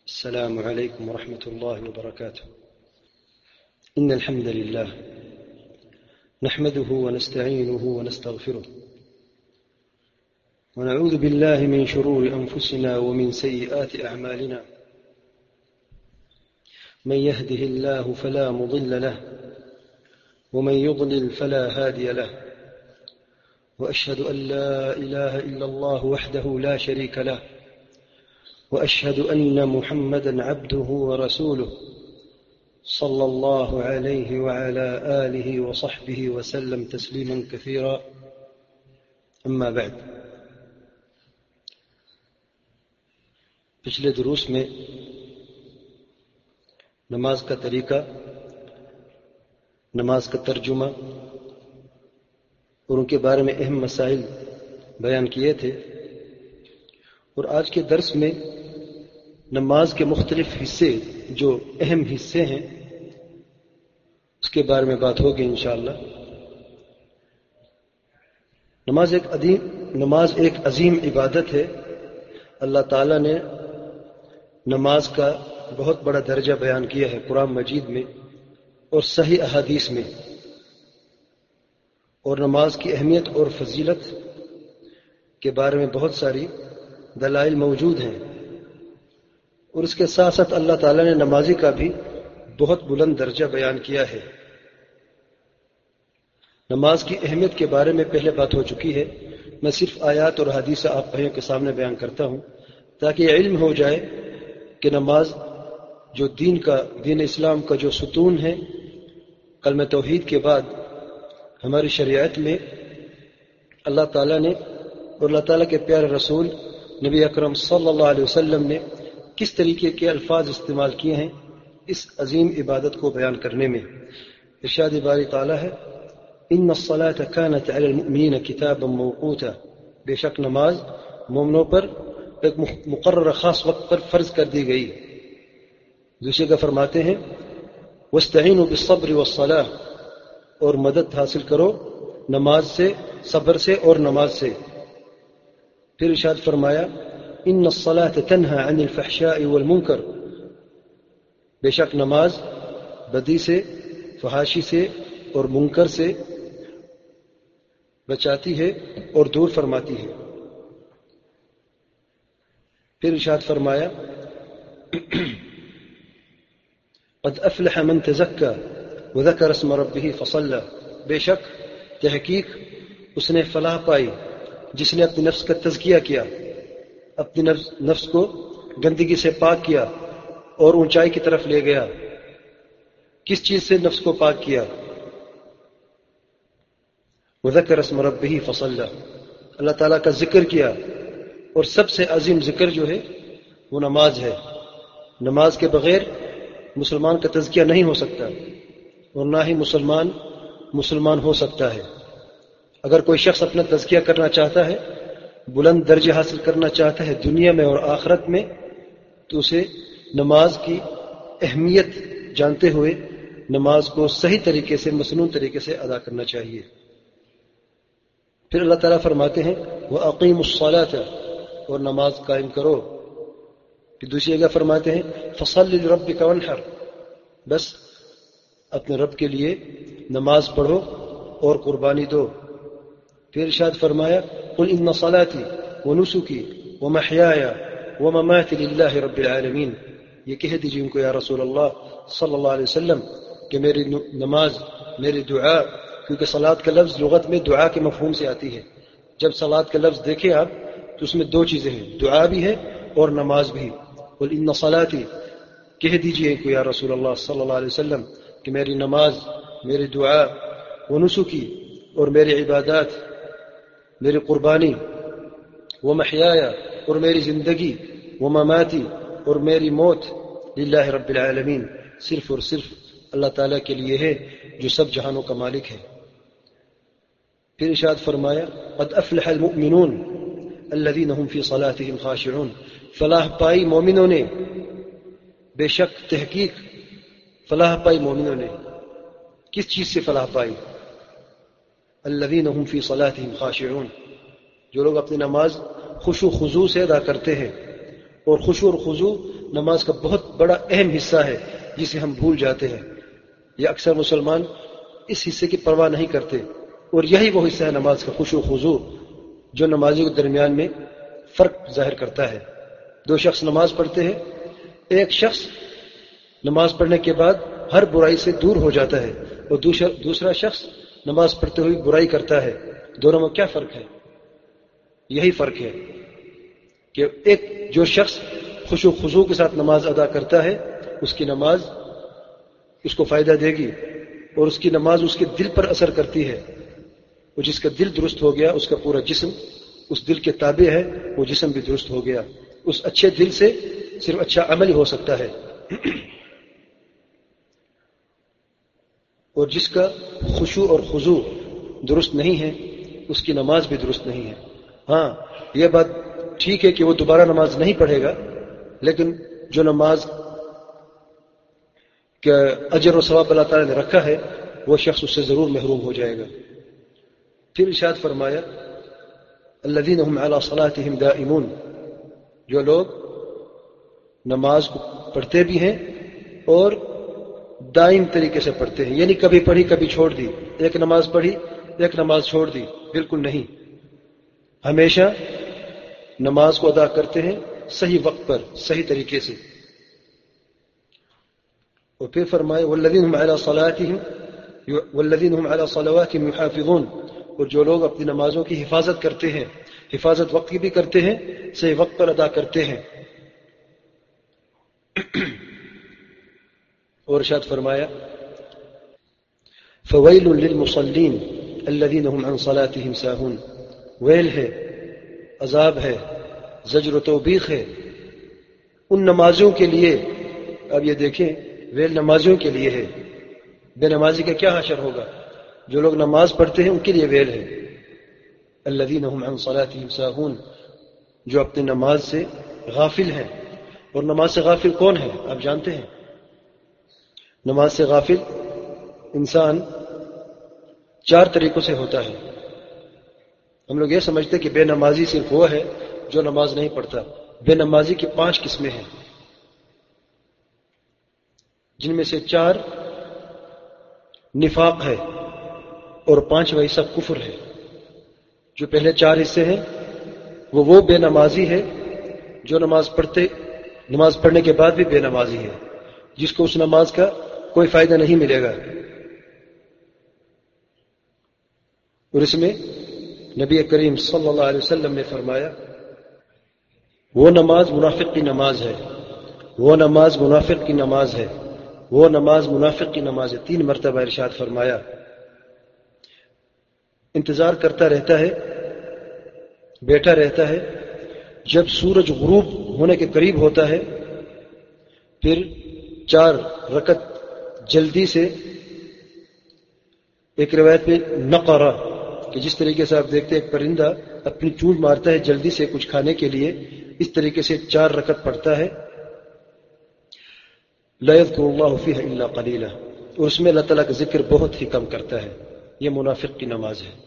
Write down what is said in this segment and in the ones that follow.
السلام عليكم ورحمة الله وبركاته. إن الحمد لله نحمده ونستعينه ونستغفره ونعوذ بالله من شرور أنفسنا ومن سيئات أعمالنا. من يهده الله فلا مضل له ومن يضلل فلا هادي له، وأشهد أن لا إله إلا الله وحده لا شريك له، وأشهد أن محمدًا عبده ورسوله صلى الله عليه وعلى آله وصحبه وسلم تسليما كثيرا. أما بعد، پچھلے دروس میں نماز کا طریقہ، نماز کا ترجمہ اور ان کے بارے میں اہم مسائل بیان کیے تھے، اور آج کے درس میں نماز کے مختلف حصے جو اہم حصے ہیں اس کے بارے میں بات ہوگی انشاءاللہ. نماز ایک عظیم عبادت ہے. اللہ تعالیٰ نے نماز کا بہت بڑا درجہ بیان کیا ہے قرآن مجید میں اور صحیح احادیث میں، اور نماز کی اہمیت اور فضیلت کے بارے میں بہت ساری دلائل موجود ہیں، اور اس کے ساتھ ساتھ اللہ تعالیٰ نے نمازی کا بھی بہت بلند درجہ بیان کیا ہے. نماز کی اہمیت کے بارے میں پہلے بات ہو چکی ہے. میں صرف آیات اور حدیث آپ بھائیوں کے سامنے بیان کرتا ہوں تاکہ یہ علم ہو جائے کہ نماز جو دین اسلام کا جو ستون ہے، کلمہ توحید کے بعد ہماری شریعت میں اللہ تعالیٰ نے اور اللہ تعالیٰ کے پیارے رسول نبی اکرم صلی اللہ علیہ وسلم نے کس طریقے کے الفاظ استعمال کیے ہیں اس عظیم عبادت کو بیان کرنے میں. ارشاد باری تعالیٰ ہے، ان الصلاة كانت علی المؤمنین کتابا موقوتا، بے شک نماز مومنوں پر ایک مقررہ خاص وقت پر فرض کر دی گئی. دوسرے کا فرماتے ہیں، واستعینوا بالصبر والصلاة، اور مدد حاصل کرو نماز سے، صبر سے اور نماز سے. پھر ارشاد فرمایا، ان الصلاة تنہی عن الفحشاء والمنکر، بے شک نماز بدی سے، فحاشی سے اور منکر سے بچاتی ہے اور دور فرماتی ہے. پھر ارشاد فرمایا، قد افلح من تزکا وذکر اسم ربہ فصلی، بے شک تحقیق اس نے فلاح پائی جس نے اپنی نفس کا تزکیہ کیا، اپنی نفس کو گندگی سے پاک کیا اور اونچائی کی طرف لے گیا. کس چیز سے نفس کو پاک کیا؟ وذکر اسم ربہ فصلی، اللہ تعالیٰ کا ذکر کیا، اور سب سے عظیم ذکر جو ہے وہ نماز ہے. نماز کے بغیر مسلمان کا تزکیہ نہیں ہو سکتا، اور نہ ہی مسلمان ہو سکتا ہے. اگر کوئی شخص اپنا تزکیہ کرنا چاہتا ہے، بلند درجے حاصل کرنا چاہتا ہے دنیا میں اور آخرت میں، تو اسے نماز کی اہمیت جانتے ہوئے نماز کو صحیح طریقے سے، مسنون طریقے سے ادا کرنا چاہیے. پھر اللہ تعالیٰ فرماتے ہیں، وَأَقِيمُوا الصَّلَاةَ، اور نماز قائم کرو. پھر دوسری جگہ فرماتے ہیں، فَصَلِّ لِرَبِّكَ وَانْحَرْ، بس اپنے رب کے لیے نماز پڑھو اور قربانی دو. پھر ارشاد فرمایا، قُلْ إِنَّ صَلَاتِي وَنُسُكِي وَمَحْيَايَ وَمَمَاتِي لِلَّهِ رَبِّ الْعَالَمِينَ، یہ کہہ دیجیے ان کو یا رسول اللہ صلی اللہ علیہ وسلم کہ میری نماز، میری دعا، کیونکہ صلاۃ کا لفظ لغت میں دعا کے مفہوم سے آتی ہے. جب صلاۃ کا لفظ دیکھیں آپ تو اس میں دو چیزیں ہیں، دعا بھی ہے اور نماز بھی. قُلْ إِنَّ صَلَاتِي، کہہ دیجیے ان کو یا رسول اللہ صلی اللہ علیہ وسلم کہ میری نماز، میری دعا، ونسکی، اور میری عبادات، میری قربانی، ومحیایا، اور میری زندگی، ومماتی، اور میری موت، للہ رب العالمین، صرف اور صرف اللہ تعالیٰ کے لیے ہے جو سب جہانوں کا مالک ہے. پھر ارشاد فرمایا، قد افلح المؤمنون الذین هم فی صلاتهم خاشعون، فلاح پائی مومنوں نے، بے شک تحقیق فلاح پائی مومنوں نے. کس چیز سے فلاح پائی؟ الذین هم فی صلاتهم خاشعون، جو لوگ اپنی نماز خشوع خضوع سے ادا کرتے ہیں. اور خشوع اور خضوع نماز کا بہت بڑا اہم حصہ ہے جسے ہم بھول جاتے ہیں. یہ اکثر مسلمان اس حصے کی پرواہ نہیں کرتے، اور یہی وہ حصہ ہے نماز کا، خشوع و خضوع، جو نمازیوں کے درمیان میں فرق ظاہر کرتا ہے. دو شخص نماز پڑھتے ہیں، ایک شخص نماز پڑھنے کے بعد ہر برائی سے دور ہو جاتا ہے، اور دوسرا شخص نماز پڑھتے ہوئے برائی کرتا ہے. دونوں میں کیا فرق ہے؟ یہی فرق ہے کہ ایک جو شخص خشوع و خضوع کے ساتھ نماز ادا کرتا ہے، اس کی نماز اس کو فائدہ دے گی، اور اس کی نماز اس کے دل پر اثر کرتی ہے. اور جس کا دل درست ہو گیا، اس کا پورا جسم اس دل کے تابع ہے، وہ جسم بھی درست ہو گیا. اس اچھے دل سے صرف اچھا عمل ہی ہو سکتا ہے. اور جس کا خشوع اور خضوع درست نہیں ہے، اس کی نماز بھی درست نہیں ہے. ہاں، یہ بات ٹھیک ہے کہ وہ دوبارہ نماز نہیں پڑھے گا، لیکن جو نماز کا اجر و ثواب اللہ تعالیٰ نے رکھا ہے، وہ شخص اس سے ضرور محروم ہو جائے گا. پھر ارشاد فرمایا الذین هم علی صلاتهم دائمون، جو لوگ نماز کو پڑھتے بھی ہیں اور دائم طریقے سے پڑھتے ہیں، یعنی کبھی پڑھی کبھی چھوڑ دی، ایک نماز پڑھی ایک نماز چھوڑ دی، بالکل نہیں، ہمیشہ نماز کو ادا کرتے ہیں صحیح وقت پر، صحیح طریقے سے. اور پھر فرمائے والذین هم علی صلواتهم یحافظون، اور جو لوگ اپنی نمازوں کی حفاظت کرتے ہیں، حفاظت وقت کی بھی کرتے ہیں، صحیح وقت پر ادا کرتے ہیں. اور ارشاد فرمایا فویل للمصلین الذین هم عن صلاتهم ساہون، ویل ہے، عذاب ہے، زجر و توبیخ ہے ان نمازوں کے لیے. اب یہ دیکھیں، ویل نمازیوں کے لیے ہے، بے نمازی کا کیا حشر ہوگا؟ جو لوگ نماز پڑھتے ہیں ان کے لیے ویل ہے. الذین هم عن صلاتهم ساہون، جو اپنی نماز سے غافل ہیں. اور نماز سے غافل کون ہے؟ آپ جانتے ہیں. نماز سے غافل انسان 4 طریقوں سے ہوتا ہے. ہم لوگ یہ سمجھتے کہ بے نمازی صرف وہ ہے جو نماز نہیں پڑھتا. بے نمازی کی 5 قسمیں ہیں، جن میں سے 4 نفاق ہے اور 5واں حصہ کفر ہے. جو پہلے 4 حصے ہیں وہ بے نمازی ہے جو نماز پڑھنے کے بعد بھی بے نمازی ہے، جس کو اس نماز کا کوئی فائدہ نہیں ملے گا. اور اس میں نبی کریم صلی اللہ علیہ وسلم نے فرمایا وہ نماز منافق کی نماز ہے، وہ نماز منافق کی نماز ہے، وہ نماز منافق کی نماز ہے. 3 مرتبہ ارشاد فرمایا. انتظار کرتا رہتا ہے، بیٹھا رہتا ہے، جب سورج غروب ہونے کے قریب ہوتا ہے پھر 4 رکعت جلدی سے. ایک روایت میں نقرہ، کہ جس طریقے سے آپ دیکھتے ہیں ایک پرندہ اپنی چونچ مارتا ہے جلدی سے کچھ کھانے کے لیے، اس طریقے سے 4 رکعت پڑھتا ہے. لا يذكر الله فيها الا قليلا، اور اس میں اللہ تعالیٰ کا ذکر بہت ہی کم کرتا ہے. یہ منافق کی نماز ہے.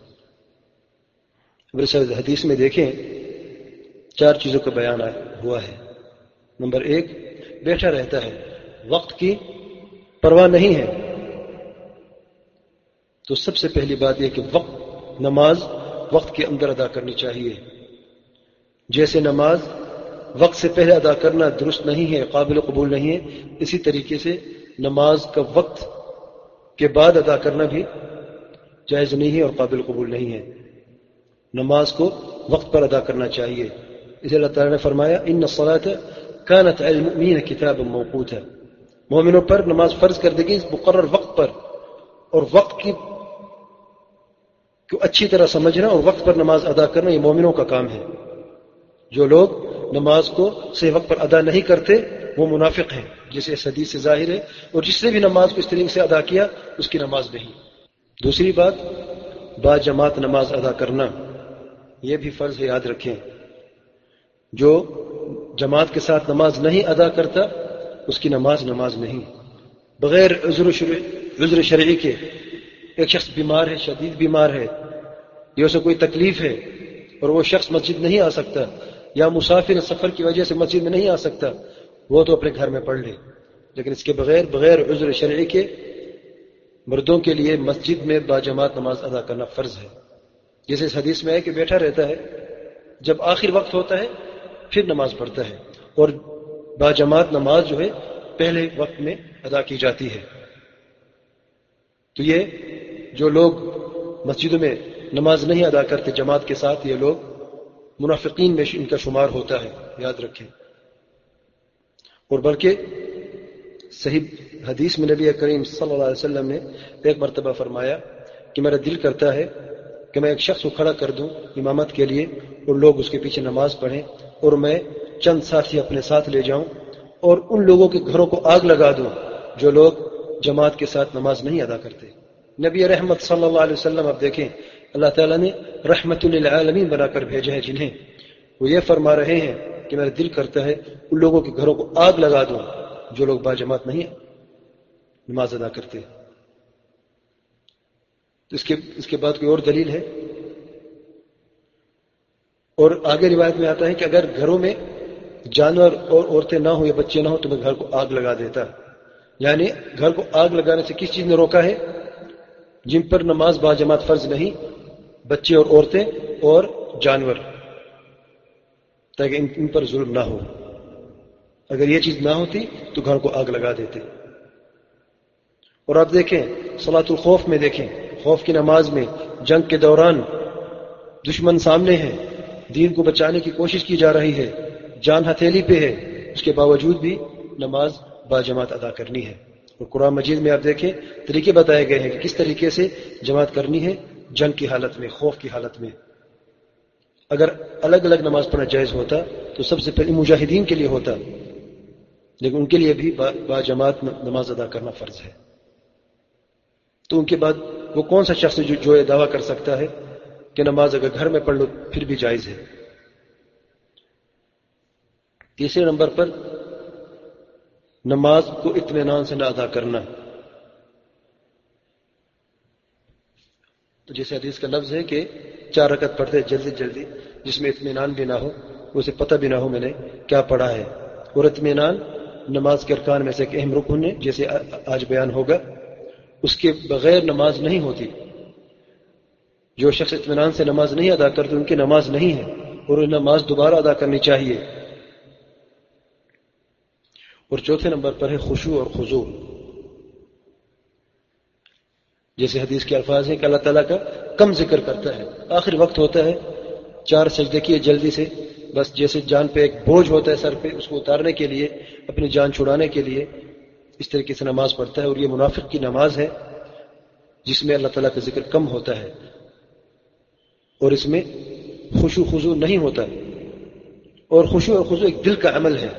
حدیث میں دیکھیں 4 چیزوں کا بیان ہوا ہے. نمبر 1، بیٹھا رہتا ہے، وقت کی پرواہ نہیں ہے. تو سب سے پہلی بات یہ کہ نماز وقت کے اندر ادا کرنی چاہیے. جیسے نماز وقت سے پہلے ادا کرنا درست نہیں ہے، قابل قبول نہیں ہے، اسی طریقے سے نماز کا وقت کے بعد ادا کرنا بھی جائز نہیں ہے اور قابل قبول نہیں ہے. نماز کو وقت پر ادا کرنا چاہیے. اسے اللہ تعالیٰ نے فرمایا ان الصلاۃ کانت علی المؤمنین کتابا موقوتا، مومنوں پر نماز فرض کر دی گئی مقرر وقت پر. اور وقت کو اچھی طرح سمجھنا اور وقت پر نماز ادا کرنا یہ مومنوں کا کام ہے. جو لوگ نماز کو صحیح وقت پر ادا نہیں کرتے وہ منافق ہیں، جسے اس حدیث سے ظاہر ہے. اور جس نے بھی نماز کو اس طریقے سے ادا کیا اس کی نماز نہیں. دوسری بات، با جماعت نماز ادا کرنا یہ بھی فرض ہے، یاد رکھیں. جو جماعت کے ساتھ نماز نہیں ادا کرتا اس کی نماز نہیں. بغیر عذر شرعی کے ایک شخص بیمار ہے، شدید بیمار ہے، یا اسے کوئی تکلیف ہے اور وہ شخص مسجد نہیں آ سکتا، یا مسافر سفر کی وجہ سے مسجد میں نہیں آ سکتا، وہ تو اپنے گھر میں پڑھ لے، لیکن اس کے بغیر عذر شرعی کے مردوں کے لیے مسجد میں باجماعت نماز ادا کرنا فرض ہے. جیسے اس حدیث میں ہے کہ بیٹھا رہتا ہے، جب آخر وقت ہوتا ہے پھر نماز پڑھتا ہے، اور باجماعت نماز جو ہے پہلے وقت میں ادا کی جاتی ہے. تو یہ جو لوگ مسجدوں میں نماز نہیں ادا کرتے جماعت کے ساتھ، یہ لوگ منافقین میں ان کا شمار ہوتا ہے، یاد رکھیں. اور بلکہ صحیح حدیث میں نبی کریم صلی اللہ علیہ وسلم نے ایک مرتبہ فرمایا کہ میرا دل کرتا ہے کہ میں ایک شخص کو کھڑا کر دوں امامت کے لیے اور لوگ اس کے پیچھے نماز پڑھیں، اور میں چند ساتھی اپنے ساتھ لے جاؤں اور ان لوگوں کے گھروں کو آگ لگا دوں جو لوگ جماعت کے ساتھ نماز نہیں ادا کرتے. نبی رحمت صلی اللہ علیہ وسلم اب دیکھیں، اللہ تعالیٰ نے رحمت للعالمین بنا کر بھیجا ہے جنہیں، وہ یہ فرما رہے ہیں کہ میرا دل کرتا ہے ان لوگوں کے گھروں کو آگ لگا دوں جو لوگ باجماعت نہیں نماز ادا کرتے. تو اس کے بعد کوئی اور دلیل ہے؟ اور آگے روایت میں آتا ہے کہ اگر گھروں میں جانور اور عورتیں نہ ہوں یا بچے نہ ہوں تو میں گھر کو آگ لگا دیتا. یعنی گھر کو آگ لگانے سے کس چیز نے روکا ہے؟ جن پر نماز باجماعت فرض نہیں، بچے اور عورتیں اور جانور، تاکہ ان پر ظلم نہ ہو. اگر یہ چیز نہ ہوتی تو گھر کو آگ لگا دیتے. اور آپ دیکھیں صلاۃ الخوف میں، دیکھیں خوف کی نماز میں جنگ کے دوران دشمن سامنے ہے، دین کو بچانے کی کوشش کی جا رہی ہے، جان ہتھیلی پہ ہے، اس کے باوجود بھی نماز باجماعت ادا کرنی ہے. اور قرآن مجید میں آپ دیکھیں طریقے بتائے گئے ہیں کہ کس طریقے سے جماعت کرنی ہے جنگ کی حالت میں، خوف کی حالت میں. اگر الگ الگ نماز پڑھنا جائز ہوتا تو سب سے پہلے مجاہدین کے لیے ہوتا، لیکن ان کے لیے بھی باجماعت نماز ادا کرنا فرض ہے. تو ان کے بعد وہ کون سا شخص جو یہ دعویٰ کر سکتا ہے کہ نماز اگر گھر میں پڑھ لو پھر بھی جائز ہے؟ تیسرے نمبر پر نماز کو اطمینان سے نہ ادا کرنا. تو جیسے حدیث کا لفظ ہے کہ 4 رکعت پڑھتے جلدی جس میں اطمینان بھی نہ ہو، اسے پتہ بھی نہ ہو میں نے کیا پڑھا ہے. اور اطمینان نماز کے ارکان میں سے ایک اہم رکن ہے، جیسے آج بیان ہوگا. اس کے بغیر نماز نہیں ہوتی. جو شخص اطمینان سے نماز نہیں ادا کرتے ان کی نماز نہیں ہے، اور انہیں نماز دوبارہ ادا کرنی چاہیے. اور چوتھے نمبر پر ہے خشوع اور خضوع. جیسے حدیث کے الفاظ ہیں کہ اللہ تعالیٰ کا کم ذکر کرتا ہے، آخر وقت ہوتا ہے 4 سجدے کیے جلدی سے، بس جیسے جان پہ ایک بوجھ ہوتا ہے سر پہ، اس کو اتارنے کے لیے، اپنی جان چھڑانے کے لیے اس طریقے سے نماز پڑھتا ہے. اور یہ منافق کی نماز ہے جس میں اللہ تعالیٰ کا ذکر کم ہوتا ہے اور اس میں خشوع خضوع نہیں ہوتا. اور خشوع اور خضوع ایک دل کا عمل ہے.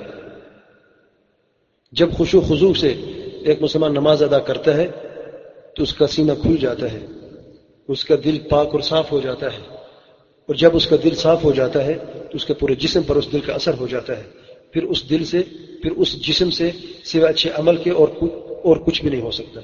جب خشوع خضوع سے ایک مسلمان نماز ادا کرتا ہے تو اس کا سینہ کھل جاتا ہے، اس کا دل پاک اور صاف ہو جاتا ہے. اور جب اس کا دل صاف ہو جاتا ہے تو اس کے پورے جسم پر اس دل کا اثر ہو جاتا ہے. پھر اس دل سے، پھر اس جسم سے سوائے اچھے عمل کے اور کچھ بھی نہیں ہو سکتا.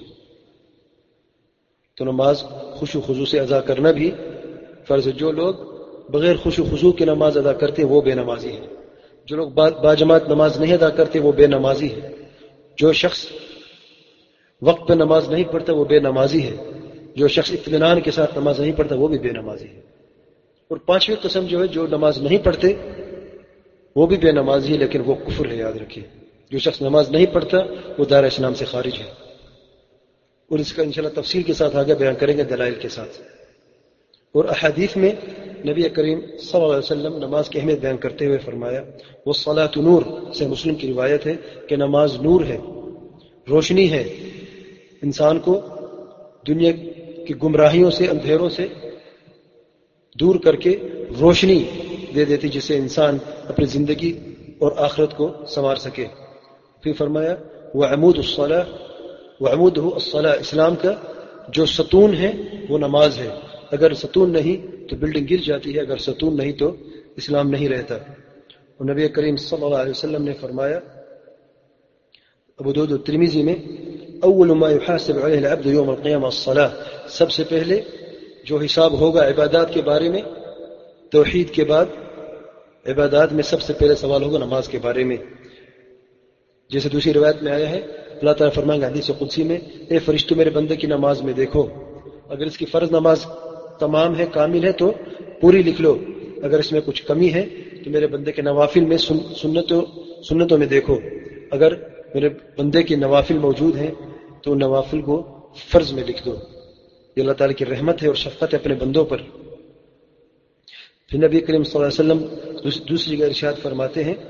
تو نماز خشوع خضوع سے ادا کرنا بھی فرض ہے. جو لوگ بغیر خشوع خضوع کی نماز ادا کرتے ہیں وہ بے نمازی ہیں. جو لوگ باجماعت نماز نہیں ادا کرتے وہ بے نمازی ہے. جو شخص وقت پہ نماز نہیں پڑھتا وہ بے نمازی ہے. جو شخص اطمینان کے ساتھ نماز نہیں پڑھتا وہ بھی بے نمازی ہے. اور 5ویں قسم جو ہے، جو نماز نہیں پڑھتے وہ بھی بے نمازی ہے، لیکن وہ کفر ہے، یاد رکھیے. جو شخص نماز نہیں پڑھتا وہ دائرہ اسلام سے خارج ہے. اور اس کا انشاءاللہ تفصیل کے ساتھ آگے بیان کریں گے دلائل کے ساتھ. اور احادیث میں نبی کریم صلی اللہ علیہ وسلم نماز کی اہمیت بیان کرتے ہوئے فرمایا، والصلاۃ نور، سے مسلم کی روایت ہے کہ نماز نور ہے، روشنی ہے، انسان کو دنیا کی گمراہیوں سے، اندھیروں سے دور کر کے روشنی دے دیتی، جس سے انسان اپنی زندگی اور آخرت کو سنوار سکے. پھر فرمایا وعمود الصلاۃ، وعمودہ الصلاۃ، اسلام کا جو ستون ہے وہ نماز ہے. اگر ستون نہیں تو بلڈنگ گر جاتی ہے، اگر ستون نہیں تو اسلام نہیں رہتا. اور نبی کریم صلی اللہ علیہ وسلم نے فرمایا ابو داؤد ترمذی میں، اول ما يحاسب عليه العبد يوم القيامة الصلاة، سب سے پہلے جو حساب ہوگا عبادات کے بارے میں، توحید کے بعد عبادات میں سب سے پہلے سوال ہوگا نماز کے بارے میں. جیسے دوسری روایت میں آیا ہے اللہ تعالیٰ فرمائیں گے حدیث قدسی میں، اے فرشتوں میرے بندے کی نماز میں دیکھو، اگر اس کی فرض نماز تمام ہے، کامل ہے تو پوری لکھ لو، اگر اس میں کچھ کمی ہے تو میرے بندے کے نوافل میں سنتوں میں دیکھو، اگر میرے بندے کے نوافل موجود ہیں تو نوافل کو فرض میں لکھ دو۔ یہ اللہ تعالیٰ کی رحمت ہے اور شفقت ہے اپنے بندوں پر۔ پھر نبی کریم صلی اللہ علیہ وسلم دوسری جگہ ارشاد فرماتے ہیں،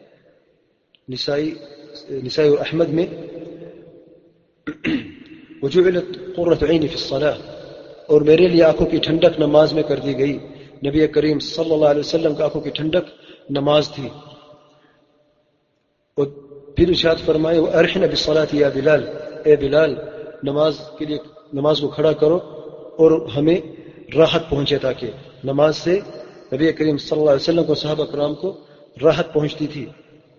نسائی اور احمد میں، وجعلت قرۃ عینی فی الصلاۃ، اور میرے لیے آنکھوں کی ٹھنڈک نماز میں کر دی گئی۔ نبی کریم صلی اللہ علیہ وسلم کی آنکھوں کی ٹھنڈک نماز تھی۔ اور پھر ارشاد فرمائے، وارحنا بالصلاۃ یا بلال، اے بلال نماز کے لیے نماز کو کھڑا کرو اور ہمیں راحت پہنچے، تاکہ نماز سے نبی کریم صلی اللہ علیہ وسلم کو صحابہ کرام کو راحت پہنچتی تھی۔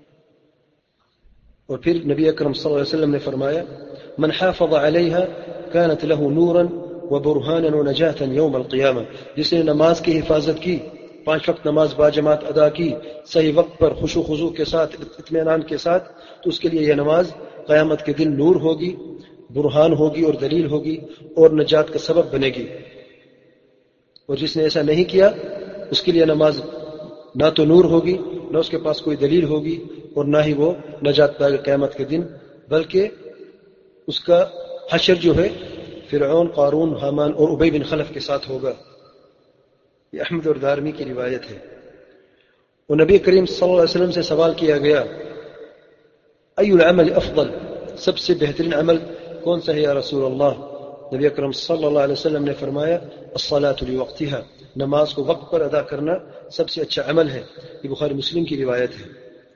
اور پھر نبی اکرم صلی اللہ علیہ وسلم نے فرمایا، من حافظ علیہا كانت له نورا وبرهانا ونجاة يوم القیامہ، جس نے نماز کی حفاظت کی، 5 وقت نماز باجماعت ادا کی، صحیح وقت پر خشوع خضوع کے ساتھ، اطمینان کے ساتھ، تو اس کے لیے یہ نماز قیامت کے دن نور ہوگی، برہان ہوگی اور دلیل ہوگی اور نجات کا سبب بنے گی۔ اور جس نے ایسا نہیں کیا اس کے لیے نماز نہ تو نور ہوگی، نہ اس کے پاس کوئی دلیل ہوگی، اور نہ ہی وہ نجات پائے گا قیامت کے دن، بلکہ اس کا حشر جو ہے فرعون، قارون، حامان اور ابی بن خلف کے ساتھ ہوگا۔ یہ احمد اور دارمی کی روایت ہے۔ اور نبی کریم صلی اللہ علیہ وسلم سے سوال کیا گیا، ای العمل افضل، سب سے بہترین عمل کون سا ہے یا رسول اللہ؟ نبی اکرم صلی اللہ علیہ وسلم نے فرمایا، الصلاۃ لوقتها، نماز کو وقت پر ادا کرنا سب سے اچھا عمل ہے۔ یہ بخاری مسلم کی روایت ہے۔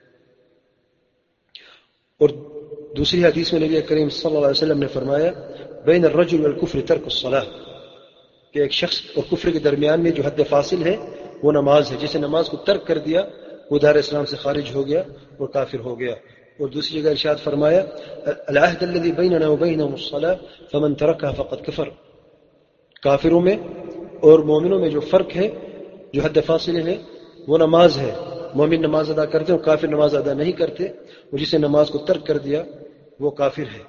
اور دوسری حدیث میں نبی کریم صلی اللہ علیہ وسلم نے فرمایا، بین الرجل والکفر ترک الصلاۃ، کہ ایک شخص اور کفر کے درمیان میں جو حد فاصل ہے وہ نماز ہے، جسے نماز کو ترک کر دیا وہ دار اسلام سے خارج ہو گیا اور کافر ہو گیا۔ اور دوسری جگہ ارشاد فرمایا، العہد الذی بیننا وبینہم الصلاۃ فمن ترکها فقد کفر، کافروں میں اور مومنوں میں جو فرق ہے، جو حد فاصلے ہے، وہ نماز ہے۔ مومن نماز ادا کرتے اور کافر نماز ادا نہیں کرتے، اور جسے نماز کو ترک کر دیا وہ کافر ہے۔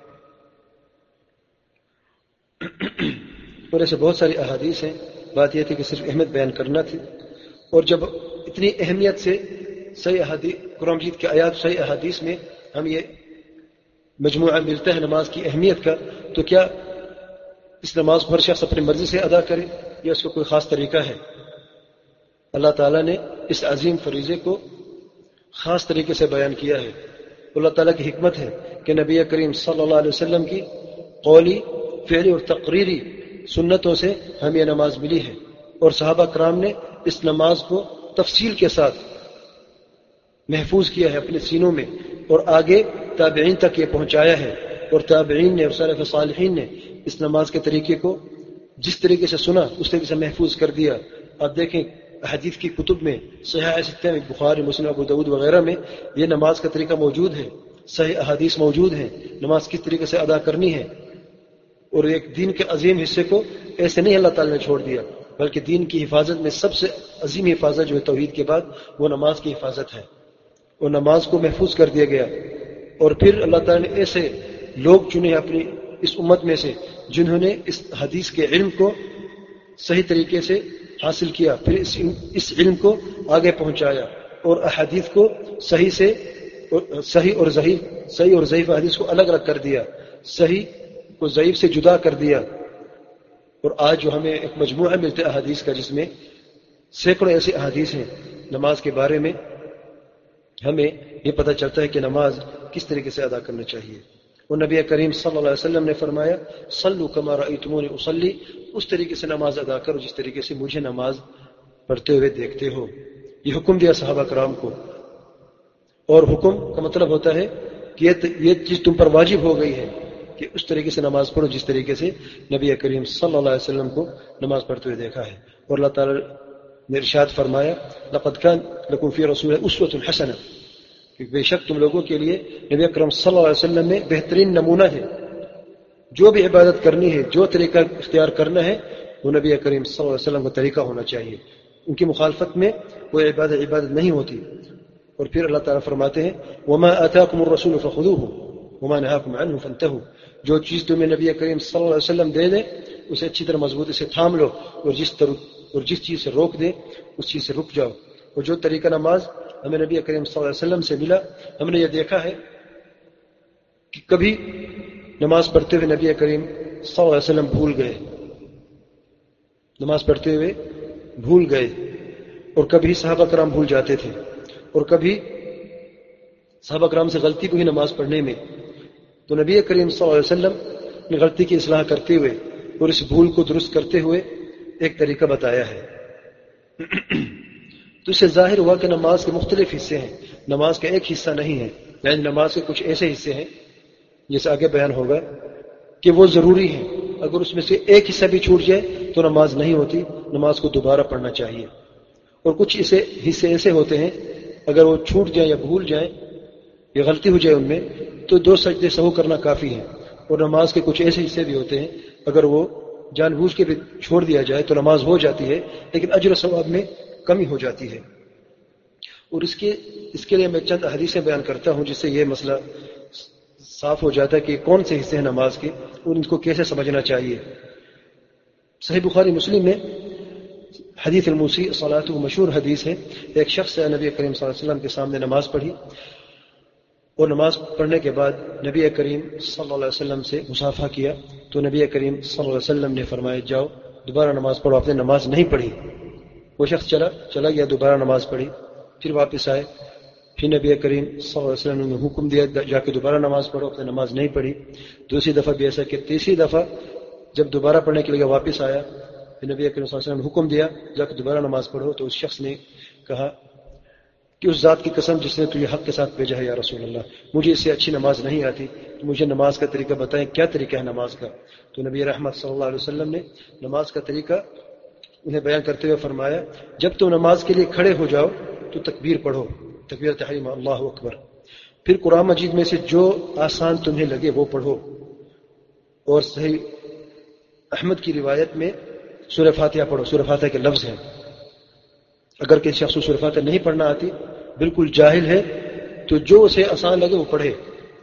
اور ایسے بہت ساری احادیث ہیں، بات یہ تھی کہ صرف اہمیت بیان کرنا تھی۔ اور جب اتنی اہمیت سے صحیح احادیث، قرآن مجید کے آیات، صحیح احادیث میں ہم یہ مجموعہ ملتا ہے نماز کی اہمیت کا، تو کیا اس نماز کو ہر شخص اپنی مرضی سے ادا کرے یا اس کا کوئی خاص طریقہ ہے؟ اللہ تعالیٰ نے اس عظیم فریضے کو خاص طریقے سے بیان کیا ہے۔ اللہ تعالیٰ کی حکمت ہے کہ نبی کریم صلی اللہ علیہ وسلم کی قولی، فعلی اور تقریری سنتوں سے ہمیں یہ نماز ملی ہے، اور صحابہ کرام نے اس نماز کو تفصیل کے ساتھ محفوظ کیا ہے اپنے سینوں میں، اور آگے تابعین تک یہ پہنچایا ہے، اور تابعین نے اور سلف صالحین نے اس نماز کے طریقے کو جس طریقے سے سنا اس طریقے سے محفوظ کر دیا۔ آپ دیکھیں حدیث کی کتب میں، صحیح ستہ میں، بخاری، مسلم، ابو داؤد وغیرہ میں یہ نماز کا طریقہ موجود ہے، صحیح احادیث موجود ہیں، نماز کس طریقے سے ادا کرنی ہے۔ اور ایک دین کے عظیم حصے کو ایسے نہیں اللہ تعالیٰ نے چھوڑ دیا، بلکہ دین کی حفاظت میں سب سے عظیم حفاظت جو ہے توحید کے بعد وہ نماز کی حفاظت ہے، اور نماز کو محفوظ کر دیا گیا۔ اور پھر اللہ تعالیٰ نے ایسے لوگ چنے اپنی اس امت میں سے جنہوں نے اس حدیث کے علم کو صحیح طریقے سے حاصل کیا، پھر اس علم کو آگے پہنچایا، اور احادیث کو صحیح اور ضعیف حدیث کو الگ الگ کر دیا، صحیح کو ضعیف سے جدا کر دیا۔ اور آج جو ہمیں ایک مجموعہ ملتا ہے احادیث کا، جس میں سینکڑوں ایسے احادیث ہیں نماز کے بارے میں، ہمیں یہ پتہ چلتا ہے کہ نماز کس طریقے سے ادا کرنا چاہیے۔ اور نبی کریم صلی اللہ علیہ وسلم نے فرمایا، صلوا کما رأیتمونی اصلی، اس طریقے سے نماز ادا کرو جس طریقے سے مجھے نماز پڑھتے ہوئے دیکھتے ہو۔ یہ حکم دیا صحابہ کرام کو، اور حکم کا مطلب ہوتا ہے کہ یہ چیز تم پر واجب ہو گئی ہے کہ اس طریقے سے نماز پڑھو جس طریقے سے نبی کریم صلی اللہ علیہ وسلم کو نماز پڑھتے ہوئے دیکھا ہے۔ اور اللہ تعالی نے ارشاد فرمایا، لقد كان لكم في رسول الله اسوة حسنة، کہ بے شک تم لوگوں کے لیے نبی اکرم صلی اللہ علیہ وسلم میں بہترین نمونہ ہے۔ جو بھی عبادت کرنی ہے، جو طریقہ اختیار کرنا ہے، وہ نبی کریم صلی اللہ علیہ وسلم کا طریقہ ہونا چاہیے۔ ان کی مخالفت میں کوئی عبادت نہیں ہوتی۔ اور پھر اللہ تعالیٰ فرماتے ہیں وما آتاکم الرسول فخذوه وما نهاکم عنه فانتهوا، جو چیز تمہیں نبی کریم صلی اللہ علیہ وسلم دے دے اسے اچھی طرح مضبوطی سے تھام لو، اور جس چیز سے روک دے اس چیز سے رک جاؤ۔ اور جو طریقہ نماز ہمیں نبی کریم صلی اللہ علیہ وسلم سے ملا، ہم نے یہ دیکھا ہے کہ کبھی نماز پڑھتے ہوئے نبی کریم صلی اللہ علیہ وسلم بھول گئے، نماز پڑھتے ہوئے بھول گئے، اور کبھی صحابہ کرام بھول جاتے تھے، اور کبھی صحابہ کرام سے غلطی کو ہی نماز پڑھنے میں، تو نبی کریم صلی اللہ علیہ وسلم نے غلطی کی اصلاح کرتے ہوئے اور اس بھول کو درست کرتے ہوئے ایک طریقہ بتایا ہے۔ تو اس سے ظاہر ہوا کہ نماز کے مختلف حصے ہیں، نماز کا ایک حصہ نہیں ہے، یعنی نماز کے کچھ ایسے حصے ہیں جیسے آگے بیان ہوگا کہ وہ ضروری ہیں، اگر اس میں سے ایک حصہ بھی چھوٹ جائے تو نماز نہیں ہوتی، نماز کو دوبارہ پڑھنا چاہیے۔ اور کچھ حصے ایسے ہوتے ہیں اگر وہ چھوٹ جائیں یا بھول جائیں یا غلطی ہو جائے ان میں تو 2 سجدے سہو کرنا کافی ہے۔ اور نماز کے کچھ ایسے حصے بھی ہوتے ہیں اگر وہ جان بوجھ کے بھی چھوڑ دیا جائے تو نماز ہو جاتی ہے لیکن اجر و ثواب میں کمی ہو جاتی ہے۔ اور اس کے لیے میں چند حدیثیں بیان کرتا ہوں جس سے یہ مسئلہ صاف ہو جاتا ہے کہ کون سے حصے ہیں نماز کے اور ان کو کیسے سمجھنا چاہیے۔ صحیح بخاری مسلم میں حدیث الموسی صلاۃ مشہور حدیث ہے، ایک شخص نے نبی کریم صلی اللہ علیہ وسلم کے سامنے نماز پڑھی اور نماز پڑھنے کے بعد نبی کریم صلی اللہ علیہ وسلم سے مصافحہ کیا، تو نبی کریم صلی اللہ علیہ وسلم نے فرمایا جاؤ دوبارہ نماز پڑھو، آپ نے نماز نہیں پڑھی۔ وہ شخص چلا گیا، دوبارہ نماز پڑھی، پھر واپس آئے، پھر نبی کریم صلی اللہ علیہ وسلم نے حکم دیا جا کے دوبارہ نماز پڑھو، آپ نے نماز نہیں پڑھی۔ دوسری دفعہ بھی ایسا کہ تیسری دفعہ جب دوبارہ پڑھنے کے لیے واپس آیا، پھر نبی کریم صلی اللہ علیہ وسلم نے حکم دیا جا کے دوبارہ نماز پڑھو، تو اس شخص نے کہا کہ اس ذات کی قسم جس نے تجھے حق کے ساتھ بھیجا ہے یا رسول اللہ، مجھے اس سے اچھی نماز نہیں آتی، تو مجھے نماز کا طریقہ بتائیں، کیا طریقہ ہے نماز کا؟ تو نبی رحمت صلی اللہ علیہ وسلم نے نماز کا طریقہ انہیں بیان کرتے ہوئے فرمایا جب تم نماز کے لیے کھڑے ہو جاؤ تو تکبیر پڑھو، تکبیر تحریم اللہ اکبر، پھر قرآن مجید میں سے جو آسان تمہیں لگے وہ پڑھو، اور صحیح احمد کی روایت میں سورہ فاتحہ پڑھو، سورہ فاتحہ کے لفظ ہیں، اگر کسی شخص کو سورہ فاتحہ نہیں پڑھنا آتی، بالکل جاہل ہے، تو جو اسے آسان لگے وہ پڑھے۔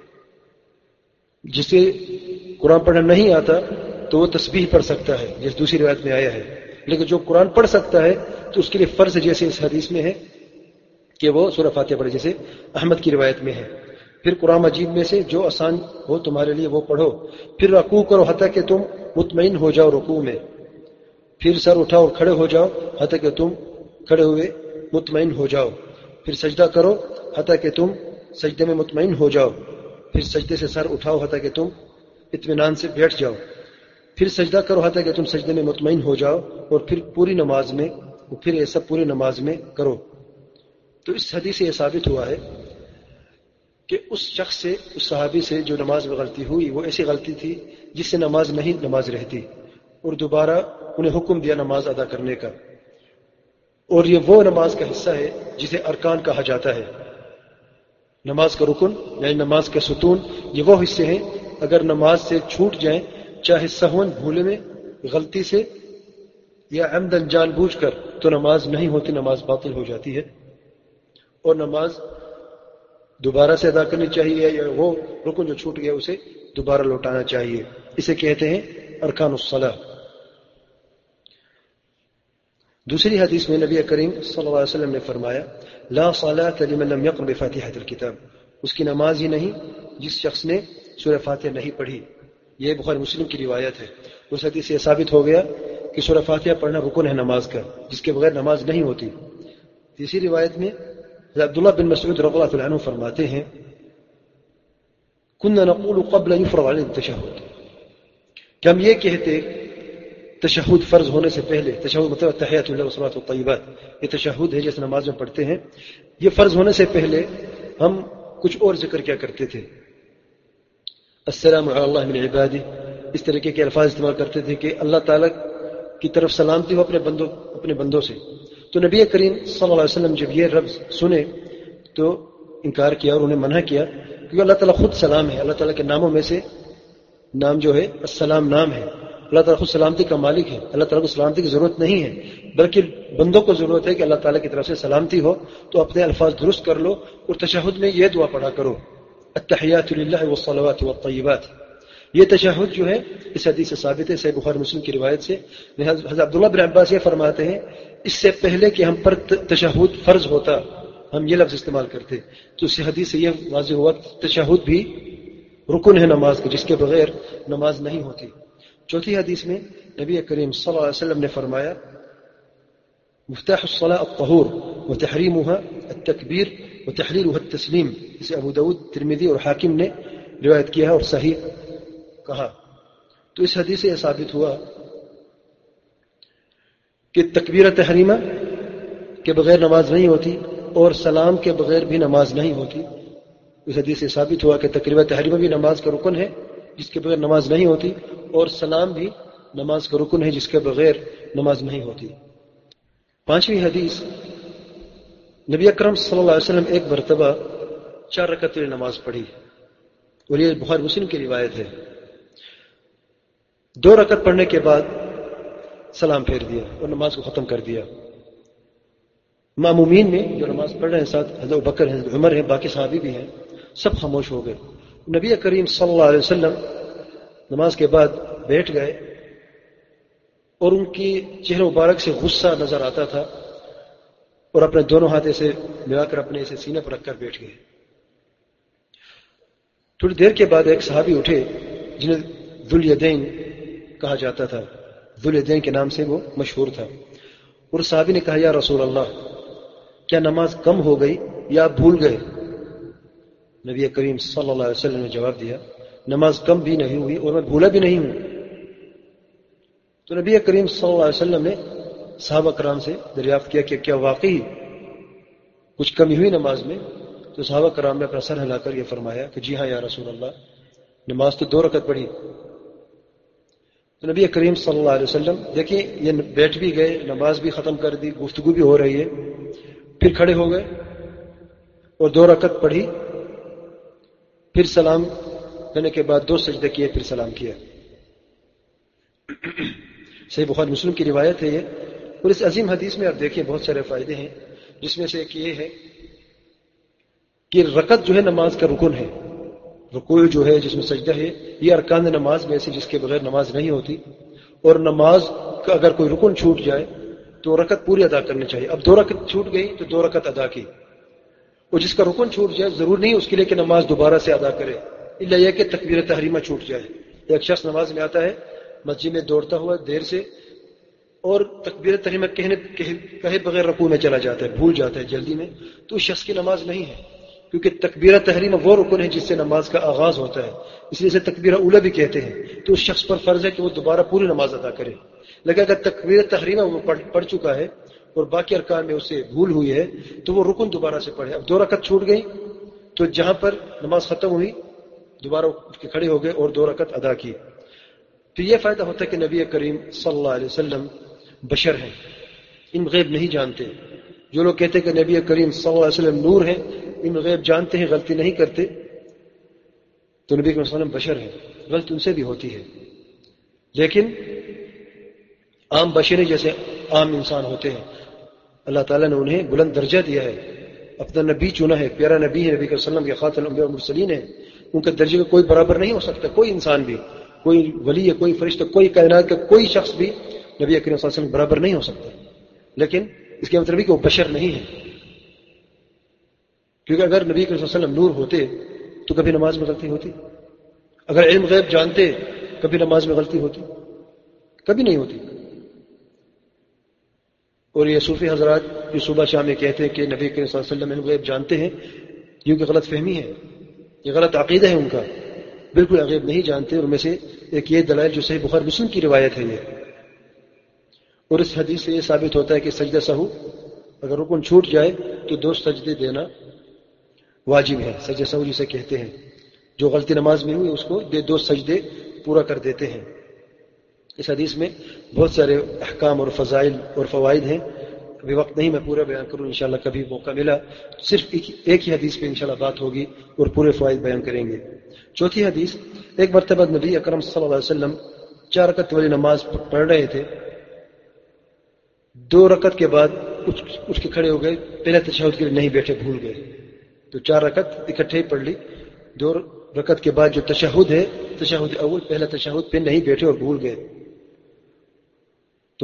جسے قرآن پڑھنا نہیں آتا تو وہ تسبیح پڑھ سکتا ہے جیسے دوسری روایت میں آیا ہے، لیکن جو قرآن پڑھ سکتا ہے تو اس کے لیے فرض ہے جیسے اس حدیث میں ہے کہ وہ سورہ فاتحہ پڑھے جیسے احمد کی روایت میں ہے۔ پھر قرآن مجید میں سے جو آسان ہو تمہارے لیے وہ پڑھو، پھر رکوع کرو حتیٰ کہ تم مطمئن ہو جاؤ رکوع میں، پھر سر اٹھاؤ اور کھڑے ہو جاؤ حتیٰ کہ تم کھڑے ہوئے مطمئن ہو جاؤ، پھر سجدہ کرو حتیٰ کہ تم سجدے میں مطمئن ہو جاؤ، پھر سجدے سے سر اٹھاؤ حتیٰ کہ تم اطمینان سے بیٹھ جاؤ، پھر سجدہ کرو حتیٰ کہ تم سجدے میں مطمئن ہو جاؤ، اور پھر ایسا پوری نماز میں کرو۔ تو اس حدیث سے یہ ثابت ہوا ہے کہ اس شخص سے، اس صحابی سے جو نماز میں غلطی ہوئی وہ ایسی غلطی تھی جس سے نماز رہتی، اور دوبارہ انہیں حکم دیا نماز ادا کرنے کا۔ اور یہ وہ نماز کا حصہ ہے جسے ارکان کہا جاتا ہے، نماز کا رکن یعنی نماز کا ستون، یہ وہ حصے ہیں اگر نماز سے چھوٹ جائیں، چاہے سہون بھولے میں، غلطی سے یا عمدن جان بوجھ کر، تو نماز نہیں ہوتی، نماز باطل ہو جاتی ہے، اور نماز دوبارہ سے ادا کرنی چاہیے، یا وہ رکن جو چھوٹ گیا اسے دوبارہ لوٹانا چاہیے، اسے کہتے ہیں ارکان الصلاۃ۔ دوسری حدیث میں نبی کریم صلی اللہ علیہ وسلم نے فرمایا لا صلاۃ لمن لم يقرأ بفاتحة الكتاب، اس کی نماز ہی نہیں جس شخص نے سورہ فاتحہ نہیں پڑھی۔ یہ بخاری مسلم کی روایت ہے۔ اس حدیث سے یہ ثابت ہو گیا کہ سورہ فاتحہ پڑھنا رکن ہے نماز کا، جس کے بغیر نماز نہیں ہوتی۔ تیسری روایت میں عبداللہ بن مسعود رضی اللہ عنہ فرماتے ہیں كنا نقول قبل يفرض علينا التشهد، کہ ہم یہ کہتے تشہد فرض ہونے سے پہلے، تشہد مطلب تحیات اللہ والصلوات والطیبات، یہ تشہد ہے جیسے نماز میں پڑھتے ہیں، یہ فرض ہونے سے پہلے ہم کچھ اور ذکر کیا کرتے تھے، السلام علی اللہ من عبادہ، اس طریقے کے الفاظ استعمال کرتے تھے کہ اللہ تعالیٰ کی طرف سلامتی ہو اپنے بندوں سے۔ تو نبی کریم صلی اللہ علیہ وسلم جب یہ لفظ سنے تو انکار کیا اور انہیں منع کیا، کیونکہ اللہ تعالیٰ خود سلام ہے، اللہ تعالیٰ کے ناموں میں سے نام جو ہے السلام نام ہے، اللہ تعالیٰ خود سلامتی کا مالک ہے، اللہ تعالیٰ کو سلامتی کی ضرورت نہیں ہے، بلکہ بندوں کو ضرورت ہے کہ اللہ تعالیٰ کی طرف سے سلامتی ہو. تو اپنے الفاظ درست کر لو اور تشہد میں یہ دعا پڑھا کرو، التحیات للہ والصلوات والطیبات. یہ تشہد جو ہے اس حدیث سے ثابت ہے، صحیح بخاری مسلم کی روایت سے. حضرت عبداللہ بن عباس یہ فرماتے ہیں اس سے پہلے کہ ہم پر تشہد فرض ہوتا ہم یہ لفظ استعمال کرتے، تو اس حدیث سے یہ واضح ہوا کہ تشہد بھی رکن ہے نماز کا، جس کے بغیر نماز نہیں ہوتی. چوتھی حدیث میں نبی کریم صلی اللہ علیہ وسلم نے فرمایا مفتاح الصلاة الطہور وتحریمها التکبیر وتحلیلها التسلیم. اسے ابو داؤد، ترمذی اور حاکم نے روایت کیا ہے اور صحیح کہا. تو اس حدیث سے یہ ثابت ہوا کہ تکبیر تحریمہ کے بغیر نماز نہیں ہوتی اور سلام کے بغیر بھی نماز نہیں ہوتی. اس حدیث سے ثابت ہوا کہ تکبیر تحریمہ بھی نماز کا رکن ہے جس کے بغیر نماز نہیں ہوتی، اور سلام بھی نماز کا رکن ہے جس کے بغیر نماز نہیں ہوتی. پانچویں حدیث، نبی اکرم صلی اللہ علیہ وسلم ایک مرتبہ 4 رکعت نماز پڑھی اور یہ بخاری مسلم کی روایت ہے. 2 رکعت پڑھنے کے بعد سلام پھیر دیا اور نماز کو ختم کر دیا. مامومین میں جو نماز پڑھ رہے ہیں ساتھ حضرت بکر ہیں، حضرت عمر ہیں، باقی صحابی بھی ہیں، سب خاموش ہو گئے. نبی کریم صلی اللہ علیہ وسلم نماز کے بعد بیٹھ گئے اور ان کی چہرے مبارک سے غصہ نظر آتا تھا اور اپنے دونوں ہاتھ ایسے ملا کر اپنے ایسے سینے پر رکھ کر بیٹھ گئے. تھوڑی دیر کے بعد ایک صحابی اٹھے جنہیں ذوالیدین کہا جاتا تھا، ذوالیدین کے نام سے وہ مشہور تھا، اور صحابی نے کہا یا رسول اللہ کیا نماز کم ہو گئی یا آپ بھول گئے؟ نبی کریم صلی اللہ علیہ وسلم نے جواب دیا نماز کم بھی نہیں ہوئی اور میں بھولا بھی نہیں ہوں. تو نبی کریم صلی اللہ علیہ وسلم نے صحابہ کرام سے دریافت کیا کہ کیا واقعی کچھ کمی ہوئی نماز میں؟ تو صحابہ کرام نے اپنا سر ہلا کر یہ فرمایا کہ جی ہاں یا رسول اللہ، نماز تو 2 رکعت پڑھی. تو نبی کریم صلی اللہ علیہ وسلم دیکھیں یہ بیٹھ بھی گئے، نماز بھی ختم کر دی، گفتگو بھی ہو رہی ہے، پھر کھڑے ہو گئے اور 2 رکعت پڑھی، پھر سلام کرنے کے بعد 2 سجدے کیے، پھر سلام کیا. صحیح بخاری مسلم کی روایت ہے یہ. اور اس عظیم حدیث میں آپ دیکھیں بہت سارے فائدے ہیں، جس میں سے ایک یہ ہے کہ رکعت جو ہے نماز کا رکن ہے. رکوع جو ہے جس میں سجدہ ہے یہ ارکان نماز میں سے جس کے بغیر نماز نہیں ہوتی، اور نماز کا اگر کوئی رکن چھوٹ جائے تو رکعت پوری ادا کرنی چاہیے. اب 2 رکعت چھوٹ گئی تو 2 رکعت ادا کی، اور جس کا رکن چھوٹ جائے ضرور نہیں اس کے لیے کہ نماز دوبارہ سے ادا کرے، الا یہ کہ تکبیر تحریمہ چھوٹ جائے. ایک شخص نماز میں آتا ہے مسجد میں دوڑتا ہوا دیر سے اور تکبیر تحریمہ کہے بغیر رکوع میں چلا جاتا ہے، بھول جاتا ہے جلدی میں، تو اس شخص کی نماز نہیں ہے، کیونکہ تکبیر تحریمہ وہ رکن ہے جس سے نماز کا آغاز ہوتا ہے، اس لیے اسے تکبیر اولیٰ بھی کہتے ہیں. تو اس شخص پر فرض ہے کہ وہ دوبارہ پوری نماز ادا کرے. لیکن اگر تکبیر تحریمہ وہ پڑھ چکا ہے اور باقی ارکان میں اسے بھول ہوئی ہے تو وہ رکن دوبارہ سے پڑھے. اب 2 رکعت چھوٹ گئی تو جہاں پر نماز ختم ہوئی دوبارہ اٹھ کے کھڑے ہو گئے اور 2 رکعت ادا کی. تو یہ فائدہ ہوتا ہے کہ نبی کریم صلی اللہ علیہ وسلم بشر ہیں، ان غیب نہیں جانتے. جو لوگ کہتے ہیں کہ نبی کریم صلی اللہ علیہ وسلم نور ہیں، ان غیب جانتے ہیں، غلطی نہیں کرتے، تو نبی کریم صلی اللہ علیہ وسلم بشر ہیں، غلطی ان سے بھی ہوتی ہے. لیکن عام بشر جیسے عام انسان ہوتے ہیں، اللہ تعالیٰ نے انہیں بلند درجہ دیا ہے، اپنا نبی چنا ہے، پیارا نبی ہے، نبی صلی اللہ علیہ وسلم کے خاتم الانبیاء والمرسلین ہیں. ان کے درجے کا کوئی برابر نہیں ہو سکتا. کوئی انسان بھی، کوئی ولی ہے، کوئی فرشتہ، کوئی کائنات کا کوئی شخص بھی نبی کریم صلی اللہ علیہ وسلم برابر نہیں ہو سکتا. لیکن اس کے مطلب ہے کہ وہ بشر نہیں ہے، کیونکہ اگر نبی کریم صلی اللہ علیہ وسلم نور ہوتے تو کبھی نماز میں غلطی ہوتی؟ اگر علم غیب جانتے کبھی نماز میں غلطی ہوتی؟ کبھی نہیں ہوتی. اور یہ صوفی حضرات جو صبح شام میں کہتے ہیں کہ نبی کریم صلی اللہ علیہ وسلم علم غیب جانتے ہیں، یہ ان کی غلط فہمی ہے، یہ غلط عقیدہ ہے ان کا. بالکل غیب نہیں جانتے. اور میں سے ایک یہ دلائل جو صحیح بخاری مسلم کی روایت ہے یہ. اور اس حدیث سے یہ ثابت ہوتا ہے کہ سجدہ سہو اگر رکن چھوٹ جائے تو 2 سجدے دینا واجب ہے. سجدہ سہو جسے کہتے ہیں، جو غلطی نماز میں ہوئی اس کو 2 سجدے پورا کر دیتے ہیں. اس حدیث میں بہت سارے احکام اور فضائل اور فوائد ہیں. ابھی وقت نہیں میں پورا بیان کروں، انشاءاللہ کبھی موقع ملا صرف ایک ہی حدیث پہ انشاءاللہ بات ہوگی اور پورے فوائد بیان کریں گے. چوتھی حدیث، ایک مرتبہ نبی اکرم صلی اللہ علیہ وسلم 4 رکعت والی نماز پڑھ رہے تھے، 2 رکعت کے بعد اٹھ کے کھڑے ہو گئے، پہلے تشہد کے لیے نہیں بیٹھے، بھول گئے، تو 4 رکعت اکٹھے ہی پڑھ لی، 2 رکعت کے بعد جو تشہد ہے، تشہد اول، پہلا تشہد پہ نہیں بیٹھے اور بھول گئے، تو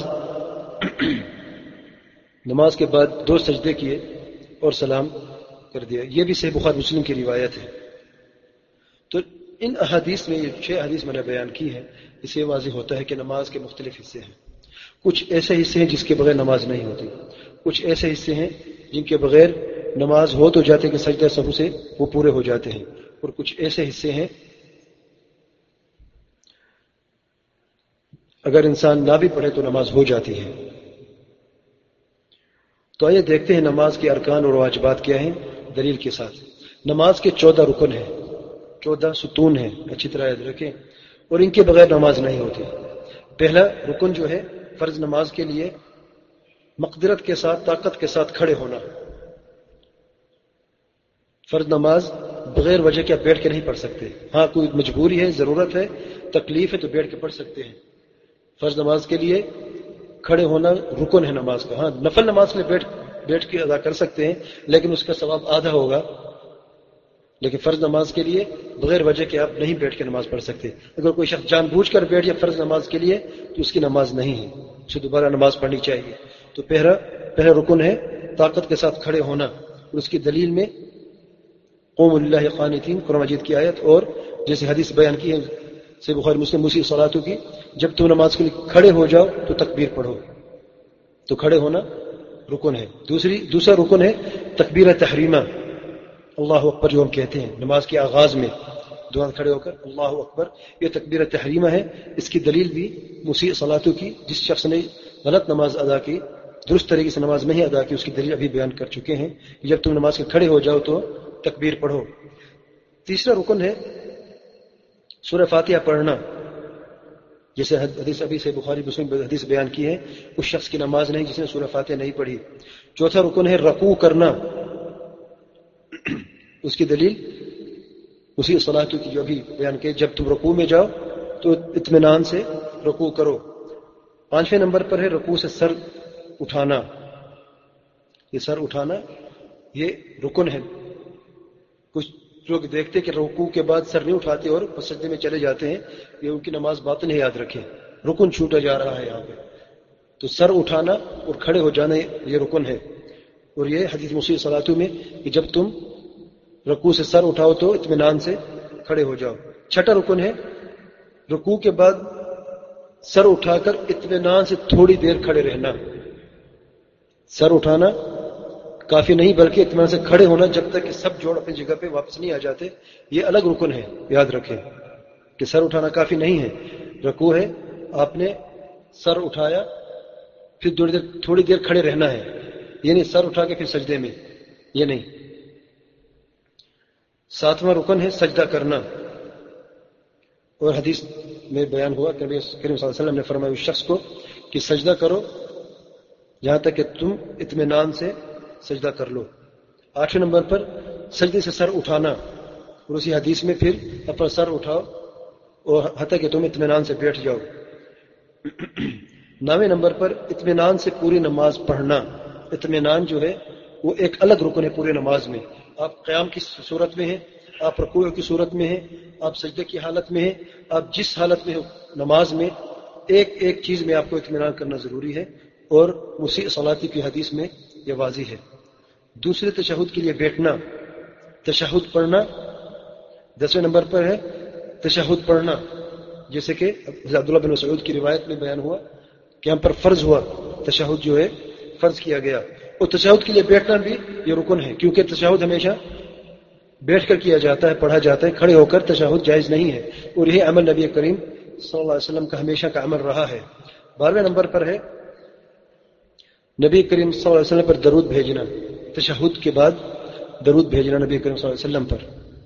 نماز کے بعد 2 سجدے کیے اور سلام کر دیا۔ یہ بھی صحیح بخاری مسلم کی روایت ہے۔ تو ان احادیث میں، یہ 6 احادیث میں نے بیان کی ہیں، اس سے واضح ہوتا ہے کہ نماز کے مختلف حصے ہیں۔ کچھ ایسے حصے ہیں جس کے بغیر نماز نہیں ہوتی، کچھ ایسے حصے ہیں جن کے بغیر نماز ہو تو جاتے کہ سجدہ سہو سے وہ پورے ہو جاتے ہیں، اور کچھ ایسے حصے ہیں اگر انسان نہ بھی پڑھے تو نماز ہو جاتی ہے۔ تو آئیے دیکھتے ہیں نماز کے ارکان اور واجبات کیا ہیں دلیل کے ساتھ۔ نماز کے 14 رکن ہیں، 14 ستون ہیں، اچھی طرح یاد رکھیں، اور ان کے بغیر نماز نہیں ہوتی۔ پہلا رکن جو ہے فرض نماز کے لیے مقدرت کے ساتھ، طاقت کے ساتھ کھڑے ہونا۔ فرض نماز بغیر وجہ کے آپ بیٹھ کے نہیں پڑھ سکتے، ہاں کوئی مجبوری ہے، ضرورت ہے، تکلیف ہے تو بیٹھ کے پڑھ سکتے ہیں۔ فرض نماز کے لیے کھڑے ہونا رکن ہے نماز کا۔ ہاں نفل نماز کے لیے بیٹھ کے ادا کر سکتے ہیں، لیکن اس کا ثواب آدھا ہوگا، لیکن فرض نماز کے لیے بغیر وجہ کے آپ نہیں بیٹھ کے نماز پڑھ سکتے۔ اگر کوئی شخص جان بوجھ کر بیٹھ جائے فرض نماز کے لیے تو اس کی نماز نہیں ہے، اسے دوبارہ نماز پڑھنی چاہیے۔ تو پہلا رکن ہے طاقت کے ساتھ کھڑے ہونا، اور اس کی دلیل میں قوموا للہ قانتین، قرآن مجید کی آیت، اور جیسے حدیث بیان کی ہے صحیح بخاری مسلم مسیء صلاتہ کی، جب تم نماز کے لیے کھڑے ہو جاؤ تو تکبیر پڑھو، تو کھڑے ہونا رکن ہے۔ دوسرا رکن ہے تکبیر تحریمہ، اللہ اکبر جو ہم کہتے ہیں نماز کے آغاز میں دو ہاتھ کھڑے ہو کر اللہ اکبر، یہ تکبیر تحریمہ ہے۔ اس کی دلیل بھی مسیء صلاتہ کی، جس شخص نے غلط نماز ادا کی، درست طریقے سے نماز نہیں ادا کی، اس کی دلیل ابھی بیان کر چکے ہیں کہ جب تم نماز کے کھڑے ہو جاؤ تو تکبیر پڑھو۔ تیسرا رکن ہے سورہ فاتحہ پڑھنا، جیسے حدیث ابھی سے بخاری مسلم حدیث بیان کی ہے، اس شخص کی نماز نہیں جس نے سورہ فاتحہ نہیں پڑھی۔ چوتھا رکن ہے رکوع کرنا، اس کی دلیل اسی صلاۃ کی جو ابھی بیان کی، جب تم رکوع میں جاؤ تو اطمینان سے رکوع کرو۔ 5ویں نمبر پر ہے رکوع سے سر اٹھانا، یہ سر اٹھانا یہ رکن ہے۔ کچھ لوگ دیکھتے کہ رکوع کے بعد سر نہیں اٹھاتے اور سجدے میں چلے جاتے ہیں، یہ ان کی نماز باطن ہے، یاد رکھیں رکن چھوٹا جا رہا ہے یہاں پہ۔ تو سر اٹھانا اور کھڑے ہو جانا یہ رکن ہے، اور یہ حدیث مسیء صلاتہ میں کہ جب تم رکوع سے سر اٹھاؤ تو اطمینان سے کھڑے ہو جاؤ۔ چھٹا رکن ہے رکوع کے بعد سر اٹھا کر اطمینان سے تھوڑی دیر کھڑے رہنا۔ سر اٹھانا کافی نہیں بلکہ اطمینان سے کھڑے ہونا جب تک کہ سب جوڑ اپنی جگہ پہ واپس نہیں آ جاتے، یہ الگ رکن ہے، یاد رکھیں کہ سر اٹھانا کافی نہیں ہے۔ رکوع ہے آپ نے سر اٹھایا پھر تھوڑی دیر کھڑے رہنا ہے، یہ نہیں سر اٹھا کے پھر سجدے میں، یہ نہیں۔ 7واں رکن ہے سجدہ کرنا، اور حدیث میں بیان ہوا کہ نبی کریم صلی اللہ علیہ وسلم نے فرمایا اس شخص کو کہ سجدہ کرو جہاں تک کہ تم اطمینان سے سجدہ کر لو۔ 8ویں نمبر پر سجدے سے سر اٹھانا، اور اسی حدیث میں پھر اپنا سر اٹھاؤ اور حتیٰ کہ تم اطمینان سے بیٹھ جاؤ۔ 9ویں نمبر پر اطمینان سے پوری نماز پڑھنا، اطمینان جو ہے وہ ایک الگ رکن ہے پورے نماز میں۔ آپ قیام کی صورت میں ہیں، آپ رکوع کی صورت میں ہیں، آپ سجدے کی حالت میں ہیں، آپ جس حالت میں ہو نماز میں ایک ایک چیز میں آپ کو اطمینان کرنا ضروری ہے، اور مسیء صلاۃ کی حدیث میں یہ واضح ہے۔ دوسرے تشہد کے لیے بیٹھنا، تشہد پڑھنا۔ 10ویں نمبر پر ہے تشہد پڑھنا، جیسے کہ عبداللہ بن مسعود کی روایت میں بیان ہوا کہ ہم پر فرض ہوا، تشہد جو ہے فرض کیا گیا، اور تشہد کے لیے بیٹھنا بھی یہ رکن ہے، کیونکہ تشہد ہمیشہ بیٹھ کر کیا جاتا ہے، پڑھا جاتا ہے، کھڑے ہو کر تشہد جائز نہیں ہے، اور یہ عمل نبی کریم صلی اللہ علیہ وسلم کا ہمیشہ کا عمل رہا ہے۔ 12ویں نمبر پر ہے نبی کریم صلی اللہ علیہ وسلم پر درود بھیجنا، تشہد کے بعد درود بھیجنا نبی کریم صلی اللہ علیہ وسلم پر۔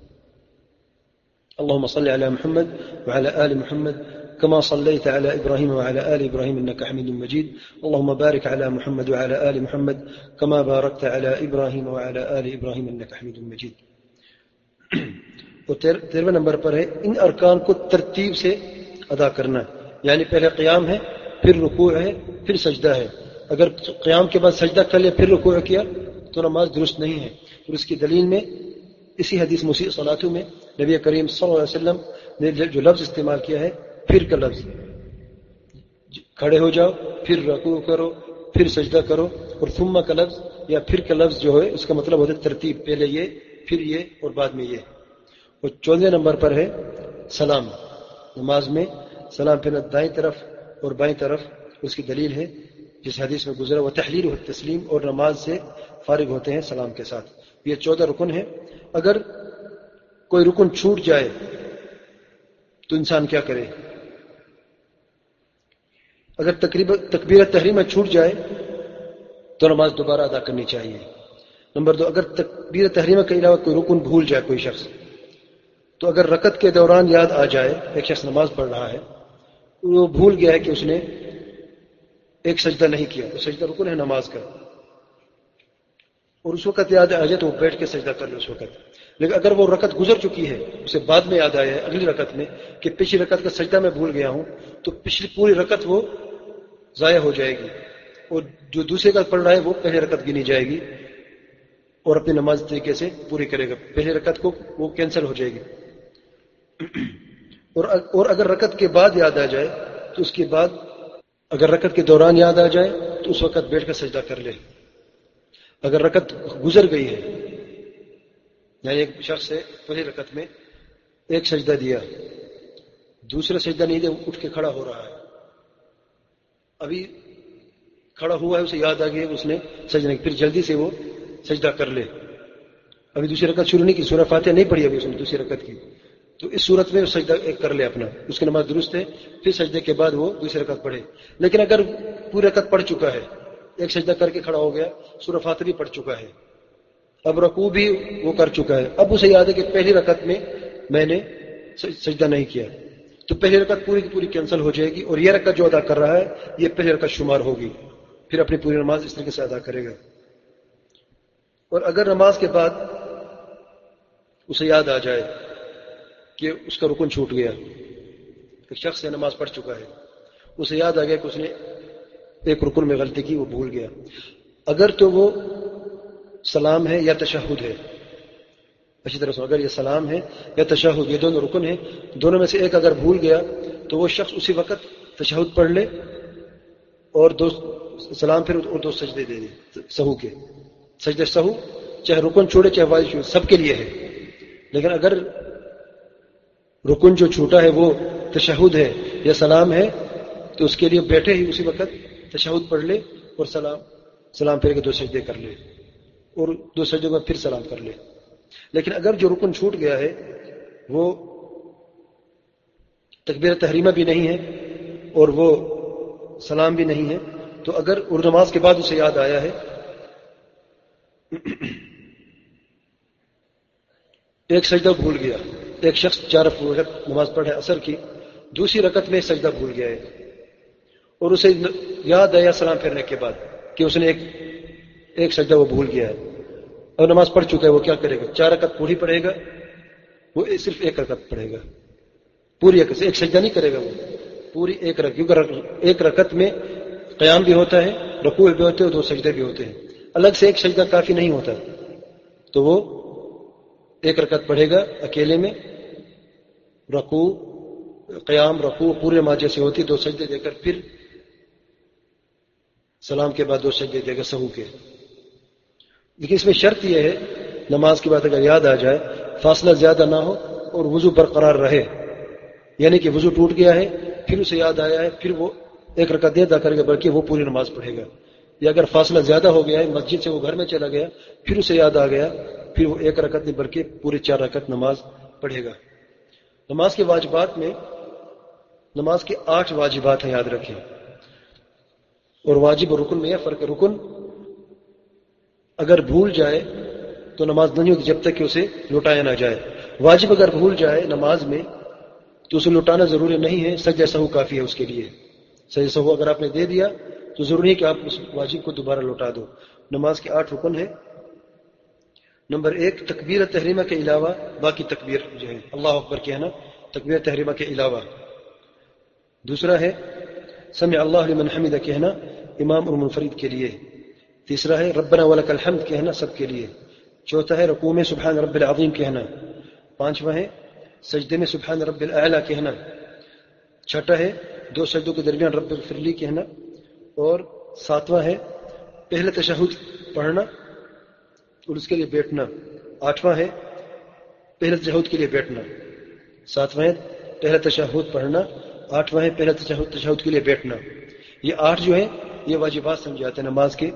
اللهم صل على محمد وعلى آل محمد كما صليت على إبراهيم وعلى آل إبراهيم إنك حميد مجيد اللهم بارك على محمد وعلى آل محمد كما باركت على إبراهيم وعلى آل إبراهيم إنك حميد مجيد۔ اور 13ویں نمبر پر ہے ان ارکان کو ترتیب سے ادا کرنا ہے. یعنی پہلے قیام ہے، پھر رکوع ہے، پھر سجدہ ہے. اگر قیام کے بعد سجدہ کر لیا پھر رکوع کیا تو نماز درست نہیں ہے. اور اس کی دلیل میں اسی حدیث مسیء صلاتہ میں نبی کریم صلی اللہ علیہ وسلم نے جو لفظ استعمال کیا ہے پھر کا لفظ، کھڑے ہو جاؤ، پھر رکوع کرو، پھر سجدہ کرو، اور ثم کا لفظ یا پھر کا لفظ جو ہے اس کا مطلب ہوتا ہے ترتیب، پہلے یہ پھر یہ اور بعد میں یہ. اور 14 نمبر پر ہے سلام. نماز میں سلام پھرنا دائیں طرف اور بائیں طرف، اس کی دلیل ہے جس حدیث میں گزرا وہ تحلیل و تسلیم، اور نماز سے فارغ ہوتے ہیں سلام کے ساتھ. یہ 14 رکن ہیں. اگر کوئی رکن چھوٹ جائے تو انسان کیا کرے؟ اگر تکبیر تحریمہ چھوٹ جائے تو نماز دوبارہ ادا کرنی چاہیے. نمبر 2، اگر تکبیر تحریمہ کے علاوہ کوئی رکن بھول جائے کوئی شخص، تو اگر رکعت کے دوران یاد آ جائے، ایک شخص نماز پڑھ رہا ہے وہ بھول گیا ہے کہ اس نے ایک سجدہ نہیں کیا، تو سجدہ رکن ہے نماز کا، اور اس وقت یاد آ جائے تو وہ بیٹھ کے سجدہ کر لے اس وقت. لیکن اگر وہ رکعت گزر چکی ہے، اسے بعد میں یاد آیا ہے اگلی رکعت میں کہ پچھلی رکعت کا سجدہ میں بھول گیا ہوں، تو پچھلی پوری رکعت وہ ضائع ہو جائے گی، اور جو دوسری رکعت پڑھ رہا ہے وہ پہلی رکعت گنی جائے گی اور اپنی نماز طریقے سے پوری کرے گا. پہلی رکعت کو وہ کینسل ہو جائے گی. اور اگر رکعت کے بعد یاد آ جائے تو اس کے بعد، اگر رکعت کے دوران یاد آ جائے تو اس وقت بیٹھ کر سجدہ کر لے. اگر رکعت گزر گئی ہے، یعنی ایک شخص سے پہلی رکعت میں ایک سجدہ دیا، دوسرا سجدہ نہیں دیا، اٹھ کے کھڑا ہو رہا ہے، ابھی کھڑا ہوا ہے، اسے یاد آ گیا اس نے سجدہ نہیں، پھر جلدی سے وہ سجدہ کر لے. ابھی دوسری رکعت شروع نہیں کی، سورہ فاتحہ نہیں پڑھی ابھی اس نے دوسری رکعت کی، تو اس صورت میں سجدہ ایک کر لے اپنا، اس کی نماز درست ہے. پھر سجدے کے بعد وہ دوسری رکعت پڑھے. لیکن اگر پوری رکعت پڑھ چکا ہے، ایک سجدہ کر کے کھڑا ہو گیا، سورہ فاتحہ بھی پڑھ چکا ہے، اب رکوع بھی وہ کر چکا ہے، اب اسے یاد ہے کہ پہلی رکعت میں نے سجدہ نہیں کیا، تو پہلی رکعت پوری کی پوری کینسل ہو جائے گی، اور یہ رکعت جو ادا کر رہا ہے یہ پہلی رکعت شمار ہوگی. پھر اپنی پوری نماز اس طریقے سے ادا کرے گا. اور اگر نماز کے بعد اسے یاد آ جائے کہ اس کا رکن چھوٹ گیا، ایک شخص سے نماز پڑھ چکا ہے، اسے یاد آ گیا کہ اس نے ایک رکن میں غلطی کی، وہ بھول گیا، اگر تو وہ سلام ہے یا تشہد ہے، اچھی طرح سے اگر یہ سلام ہے یا تشہد، یہ دونوں رکن ہیں، دونوں میں سے ایک اگر بھول گیا تو وہ شخص اسی وقت تشہد پڑھ لے اور دو سلام پھر اور دو سجدے دے دے سہو کے. سجدہ سہو چاہے رکن چھوڑے چاہے واجب چھوڑے، سب کے لیے ہے. لیکن اگر رکن جو چھوٹا ہے وہ تشہد ہے یا سلام ہے تو اس کے لیے بیٹھے ہی اسی وقت تشہد پڑھ لے اور سلام پھر کے دو سجدے کر لے اور دو سجدوں میں پھر سلام کر لے. لیکن اگر جو رکن چھوٹ گیا ہے وہ تکبیر تحریمہ بھی نہیں ہے اور وہ سلام بھی نہیں ہے، تو اگر اور نماز کے بعد اسے یاد آیا ہے، ایک سجدہ بھول گیا، ایک شخص 4 رکعت نماز پڑھے عصر کی، دوسری رکعت میں سجدہ بھول گیا ہے اور اسے یاد آیا سلام پھیرنے کے بعد کہ اس نے ایک سجدہ وہ بھول گیا ہے اور نماز پڑھ چکا ہے، وہ کیا کرے گا؟ 4 رکعت پوری پڑھے گا؟ وہ صرف 1 رکعت پڑھے گا، پوری ایک سجدہ نہیں کرے گا، وہ پوری 1 رکعت، کیونکہ 1 رکعت میں قیام بھی ہوتا ہے، رکوع بھی ہوتے ہیں اور 2 سجدے بھی ہوتے ہیں، الگ سے ایک سجدہ کافی نہیں ہوتا. تو وہ 1 رکعت پڑھے گا اکیلے میں، رکوع قیام رکوع پورے نماز جیسے ہوتی، 2 سجدے دے کر پھر سلام کے بعد 2 سجدے دے گا سہو کے. لیکن اس میں شرط یہ ہے، نماز کے بعد اگر یاد آ جائے، فاصلہ زیادہ نہ ہو اور وضو برقرار رہے، یعنی کہ وضو ٹوٹ گیا ہے پھر اسے یاد آیا ہے پھر وہ 1 رکعت نہیں ادا کرے گا بلکہ وہ پوری نماز پڑھے گا. یا اگر فاصلہ زیادہ ہو گیا ہے، مسجد سے وہ گھر میں چلا گیا پھر اسے یاد آ گیا، پھر وہ 1 رکعت نہیں بلکہ پوری 4 رکعت نماز پڑھے گا. نماز کے واجبات میں نماز کے 8 واجبات ہیں، یاد رکھیں. اور واجب اور رکن میں یہ فرق ہے، رکن اگر بھول جائے تو نماز نہیں ہوگی جب تک کہ اسے لوٹایا نہ جائے. واجب اگر بھول جائے نماز میں تو اسے لوٹانا ضروری نہیں ہے، سجدہ سہو کافی ہے اس کے لیے. سجدہ سہو اگر آپ نے دے دیا تو ضروری ہے کہ آپ اس واجب کو دوبارہ لوٹا دو. نماز کے 8 رکن ہیں. نمبر 1، تکبیر تحریمہ کے علاوہ باقی تکبیر جو ہے اللہ اکبر کہنا، تکبیر تحریمہ کے علاوہ. دوسرا ہے سمع اللہ لمن حمدہ کہنا امام اور منفرد کے لیے. تیسرا ہے ربنا ولک الحمد کہنا سب کے لیے. چوتھا ہے رکوع میں سبحان رب العظیم کہنا. پانچواں ہے سجدے میں سبحان رب الاعلی کہنا. چھٹا ہے دو سجدوں کے درمیان رب اغفر لی کہنا. اور ساتواں ہے پہلے تشہد پڑھنا اور اس کے لیے بیٹھنا. آٹھواں ہے پہلے تشہد کے لیے بیٹھنا. ساتواں ہے پہلا تشہد پڑھنا. آٹھواں ہے پہلا تشہد کے لیے بیٹھنا. یہ 8 جو ہے یہ واجبات سمجھے جاتے ہیں نماز کے.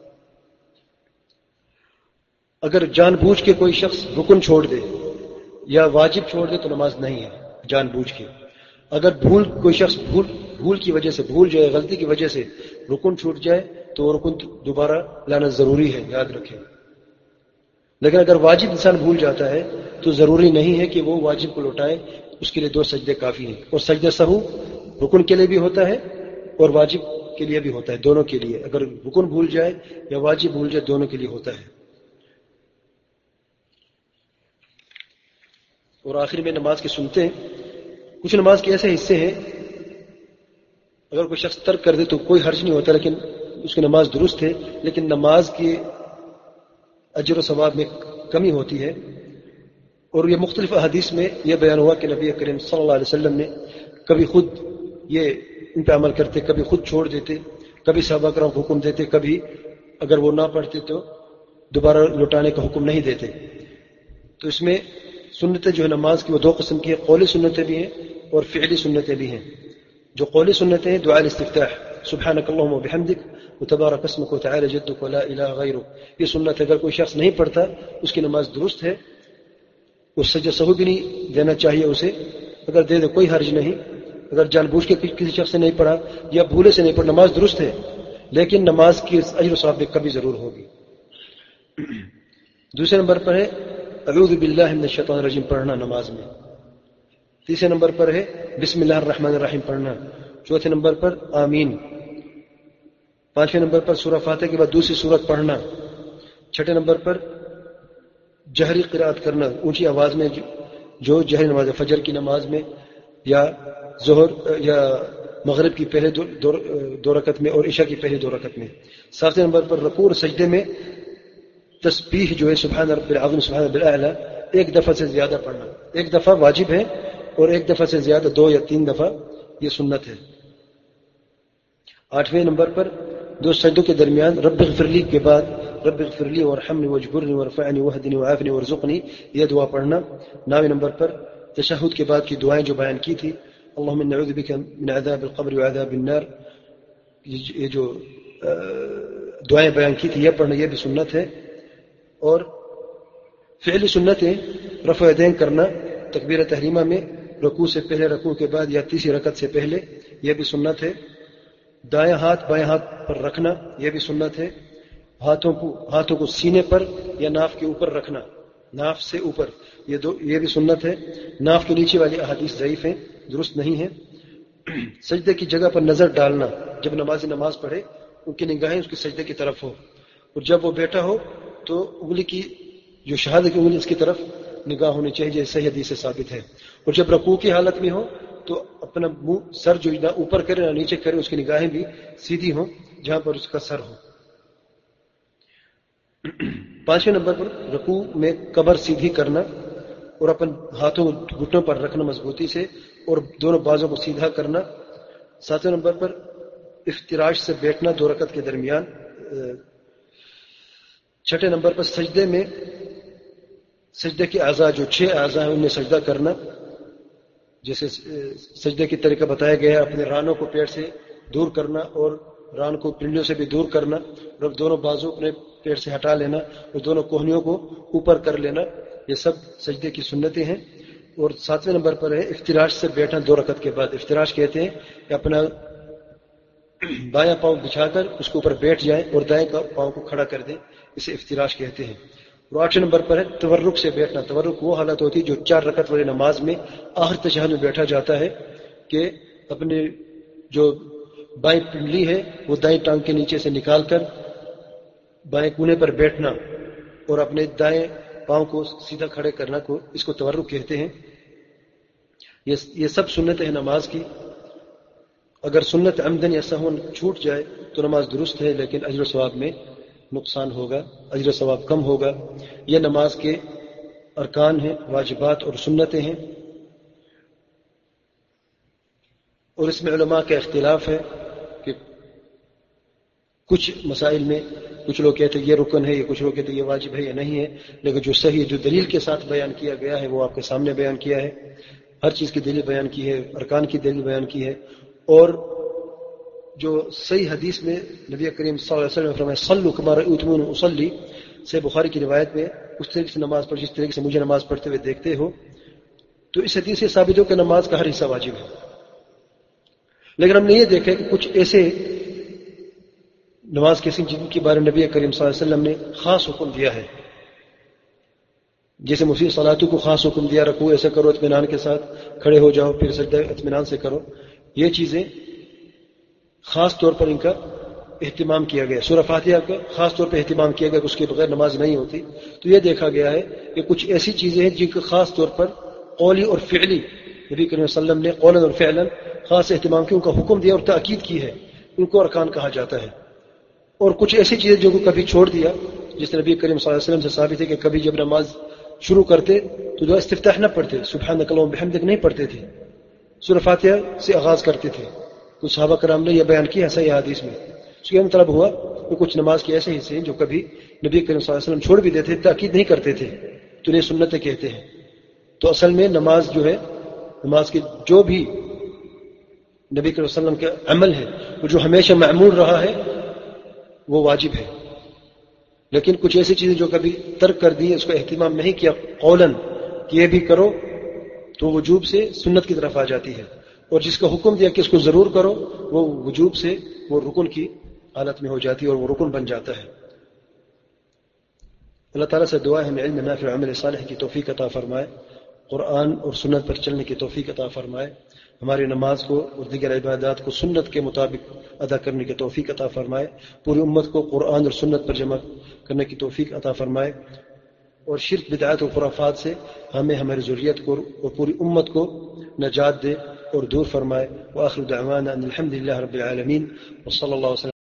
اگر جان بوجھ کے کوئی شخص رکن چھوڑ دے یا واجب چھوڑ دے تو نماز نہیں ہے جان بوجھ کے. اگر کوئی شخص بھول کی وجہ سے بھول جائے غلطی کی وجہ سے رکن چھوٹ جائے تو وہ رکن دوبارہ لانا ضروری ہے یاد رکھیں. لیکن اگر واجب انسان بھول جاتا ہے تو ضروری نہیں ہے کہ وہ واجب کو لوٹائے. اس کے لیے 2 سجدے کافی ہیں. اور سجدہ سہو رکن کے لیے بھی ہوتا ہے اور واجب کے لیے بھی ہوتا ہے. دونوں کے لیے اگر رکن بھول جائے یا واجب بھول جائے دونوں کے لیے ہوتا ہے. اور آخر میں نماز کے سنتے ہیں. کچھ نماز کے ایسے حصے ہیں اگر کوئی شخص ترک کر دے تو کوئی حرج نہیں ہوتا لیکن اس کی نماز درست ہے. لیکن نماز کے اجر و ثواب میں کمی ہوتی ہے. اور یہ مختلف احادیث میں یہ بیان ہوا کہ نبی کریم صلی اللہ علیہ وسلم نے کبھی خود یہ ان پہ عمل کرتے, کبھی خود چھوڑ دیتے, کبھی صحابہ کرام کو حکم دیتے, کبھی اگر وہ نہ پڑھتے تو دوبارہ لوٹانے کا حکم نہیں دیتے. تو اس میں سنتیں جو ہے نماز کی وہ 2 قسم کی ہیں. قولی سنتیں بھی ہیں اور فعلی سنتیں بھی ہیں. جو قولی سنتیں ہیں دعا الاستفتاح سبحانک اللہم و بحمدک وتبارک اسمک وتعالی جدک ولا الہ غیرک. یہ سنت اگر کوئی شخص نہیں پڑھتا اس کی نماز درست ہے. اس سجدہ سہو بھی نہیں دینا چاہیے اسے. اگر دے دے کوئی حرج نہیں. اگر جان بوجھ کے کسی شخص نے نہیں پڑھا یا بھولے سے نہیں پڑھا نماز درست ہے لیکن نماز کی اجر و ثواب میں کبھی ضرور ہوگی. دوسرے نمبر پر ہے اعوذ باللہ من الشیطان الرجیم پڑھنا نماز میں. تیسرے نمبر پر ہے بسم اللہ الرحمن الرحیم پڑھنا. چوتھے نمبر پر آمین. پانچویں نمبر پر سورہ فاتحہ کے بعد دوسری سورت پڑھنا. چھٹے نمبر پر جہری قرات کرنا اونچی آواز میں جو جہری نماز فجر کی نماز میں یا ظہر یا مغرب کی پہلے 2 رکعت میں اور عشاء کی پہلی 2 رکعت میں. ساتویں نمبر پر رکوع اور سجدے میں تسبیح جو ہے سبحان رب العظیم سبحان رب الاعلی 1 دفعہ سے زیادہ پڑھنا. 1 دفعہ واجب ہے اور 1 دفعہ سے زیادہ 2 یا 3 دفعہ یہ سنت ہے. 8ویں نمبر پر 2 سجدوں کے درمیان رب اغفر لی کے بعد رب اغفر لی وارحمنی واجبرنی وارفعنی واہدنی وعافنی وارزقنی یہ دعا پڑھنا. 9ویں نمبر پر تشہد کے بعد کی دعائیں جو بیان کی تھی اللہم انی اعوذ بک من عذاب القبر وعذاب النار یہ جو دعائیں بیان کی تھی یہ پڑھنا یہ بھی سنت ہے. اور فعلی سنتیں رفع یدین کرنا تکبیر تحریمہ میں رکوع سے پہلے رکوع کے بعد یا تیسری رکعت سے پہلے یہ بھی سنت ہے. دایاں ہاتھ بائیں ہاتھ پر رکھنا یہ بھی سنت ہے. ہاتھوں کو سینے پر یا ناف کے اوپر رکھنا ناف سے اوپر یہ بھی سنت ہے. ناف کے نیچے والی احادیث ضعیف ہیں درست نہیں ہیں. سجدے کی جگہ پر نظر ڈالنا جب نماز پڑھے ان کی نگاہیں اس کی سجدے کی طرف ہو اور جب وہ بیٹھا ہو تو انگلی کی جو شہادت کی انگلی اس کی طرف نگاہ ہونی چاہیے جیسے صحیح حدیث سے ثابت ہے. اور جب رکوع کی حالت میں ہو تو اپنا منہ سر جو نہ اوپر کرے نہ نیچے کرے اس کی نگاہیں بھی سیدھی ہوں جہاں پر اس کا سر ہو. 5ویں نمبر پر رکوع میں کمر سیدھی کرنا اور اپن ہاتھوں گھٹنوں پر رکھنا مضبوطی سے اور دونوں بازوں کو سیدھا کرنا. 7ویں نمبر پر افتراش سے بیٹھنا 2 رکعت کے درمیان. 6 نمبر پر سجدے کے اعضاء جو 6 اعضاء ہیں ان میں سجدہ کرنا جیسے سجدے کی طریقہ بتایا گیا ہے. اپنے رانوں کو پیٹ سے دور کرنا اور ران کو پنڈلیوں سے بھی دور کرنا اور دونوں بازو اپنے پیٹ سے ہٹا لینا اور دونوں کوہنیوں کو اوپر کر لینا یہ سب سجدے کی سنتیں ہیں. اور 7ویں نمبر پر ہے افتراش سے بیٹھنا 2 رکعت کے بعد. افتراش کہتے ہیں کہ اپنا بایاں پاؤں بچھا کر اس کے اوپر بیٹھ جائیں اور دائیں پاؤں کو کھڑا کر دیں اسے افتراش کہتے ہیں. اور 8ویں نمبر پر ہے تورک سے بیٹھنا. تورک وہ حالت ہوتی ہے جو 4 رکعت والی نماز میں آخر تشہد میں بیٹھا جاتا ہے کہ اپنے جو بائیں پنڈلی ہے وہ دائیں ٹانگ کے نیچے سے نکال کر بائیں کونے پر بیٹھنا اور اپنے دائیں پاؤں کو سیدھا کھڑے کرنا اس کو تورک کہتے ہیں. یہ سب سنت ہے نماز کی. اگر سنت عمدن یا سہون چھوٹ جائے تو نماز درست ہے، لیکن اجر و ثواب میں نقصان ہوگا، اجر و ثواب کم ہوگا۔ یہ نماز کے ارکان ہیں، واجبات اور سنتیں ہیں، اور اس میں علماء کا اختلاف ہے کہ کچھ مسائل میں کچھ لوگ کہتے ہیں یہ رکن ہے، کچھ لوگ کہتے ہیں یہ واجب ہے یا نہیں ہے، لیکن جو صحیح جو دلیل کے ساتھ بیان کیا گیا ہے وہ آپ کے سامنے بیان کیا ہے، ہر چیز کی دلیل بیان کی ہے، ارکان کی دلیل بیان کی ہے، اور جو صحیح حدیث میں نبی کریم صلی اللہ علیہ وسلم نے فرمایا صلوا کما رأیتمونی اصلی، صحیح بخاری کی روایت میں اس طریقے سے نماز پڑھ جس طریقے سے مجھے نماز پڑھتے ہوئے دیکھتے ہو، تو اس حدیث سے ثابت ہو کہ نماز کا ہر حصہ واجب ہے۔ لیکن ہم نے یہ دیکھا کہ کچھ ایسے نماز کے جن کے بارے میں نبی کریم صلی اللہ علیہ وسلم نے خاص حکم دیا ہے، جیسے مسیح صلاتو کو خاص حکم دیا، رکوع ایسے کرو اطمینان کے ساتھ، کھڑے ہو جاؤ، پھر سجدہ اطمینان سے کرو، یہ چیزیں خاص طور پر ان کا اہتمام کیا گیا، سورہ فاتحہ کا خاص طور پر اہتمام کیا گیا کہ اس کے بغیر نماز نہیں ہوتی۔ تو یہ دیکھا گیا ہے کہ کچھ ایسی چیزیں ہیں جن کا خاص طور پر قولی اور فعلی نبی کریم صلی اللہ علیہ وسلم نے قولاً اور فعلاً خاص اہتمام کی، ان کا حکم دیا اور تاکید کی ہے، ان کو ارکان کہا جاتا ہے۔ اور کچھ ایسی چیزیں جو کو کبھی چھوڑ دیا، جس نبی کریم صلی اللہ علیہ وسلم سے ثابت ہے کہ کبھی جب نماز شروع کرتے تو جو استفتاح نہ پڑھتے، سبحانک اللہم بحمدک نہیں پڑھتے تھے، سورہ فاتحہ سے آغاز کرتے تھے۔ تو صحابہ کرام نے یہ بیان کیا ہے صحیح حدیث میں۔ اس کا مطلب ہوا کہ کچھ نماز کے ایسے حصے ہیں جو کبھی نبی کریم صلی اللہ علیہ وسلم چھوڑ بھی دیتے، تاکید نہیں کرتے تھے، تو انہیں سنتیں کہتے ہیں۔ تو اصل میں نماز جو ہے، نماز کے جو بھی نبی کریم صلی اللہ علیہ وسلم کا عمل ہے، وہ جو ہمیشہ معمول رہا ہے وہ واجب ہے، لیکن کچھ ایسی چیزیں جو کبھی ترک کر دی، اس کا اہتمام نہیں کیا قولاً کہ یہ بھی کرو، تو وجوب سے سنت کی طرف آ جاتی ہے، اور جس کا حکم دیا کہ اس کو ضرور کرو، وہ وجوب سے وہ رکن کی حالت میں ہو جاتی ہے اور وہ رکن بن جاتا ہے۔ اللہ تعالیٰ سے دعا ہے ہمیں علم نافع و عمل صالح کی توفیق عطا فرمائے، قرآن اور سنت پر چلنے کی توفیق عطا فرمائے، ہماری نماز کو اور دیگر عبادات کو سنت کے مطابق ادا کرنے کی توفیق عطا فرمائے، پوری امت کو قرآن اور سنت پر جمع کرنے کی توفیق عطا فرمائے، اور شرک بدعات و خرافات سے ہمیں، ہماری ذریت کو اور پوری امت کو نجات دے اور دور فرمائے۔ وآخر دعوانا ان الحمد للہ رب العالمین، وصلی اللہ وسلم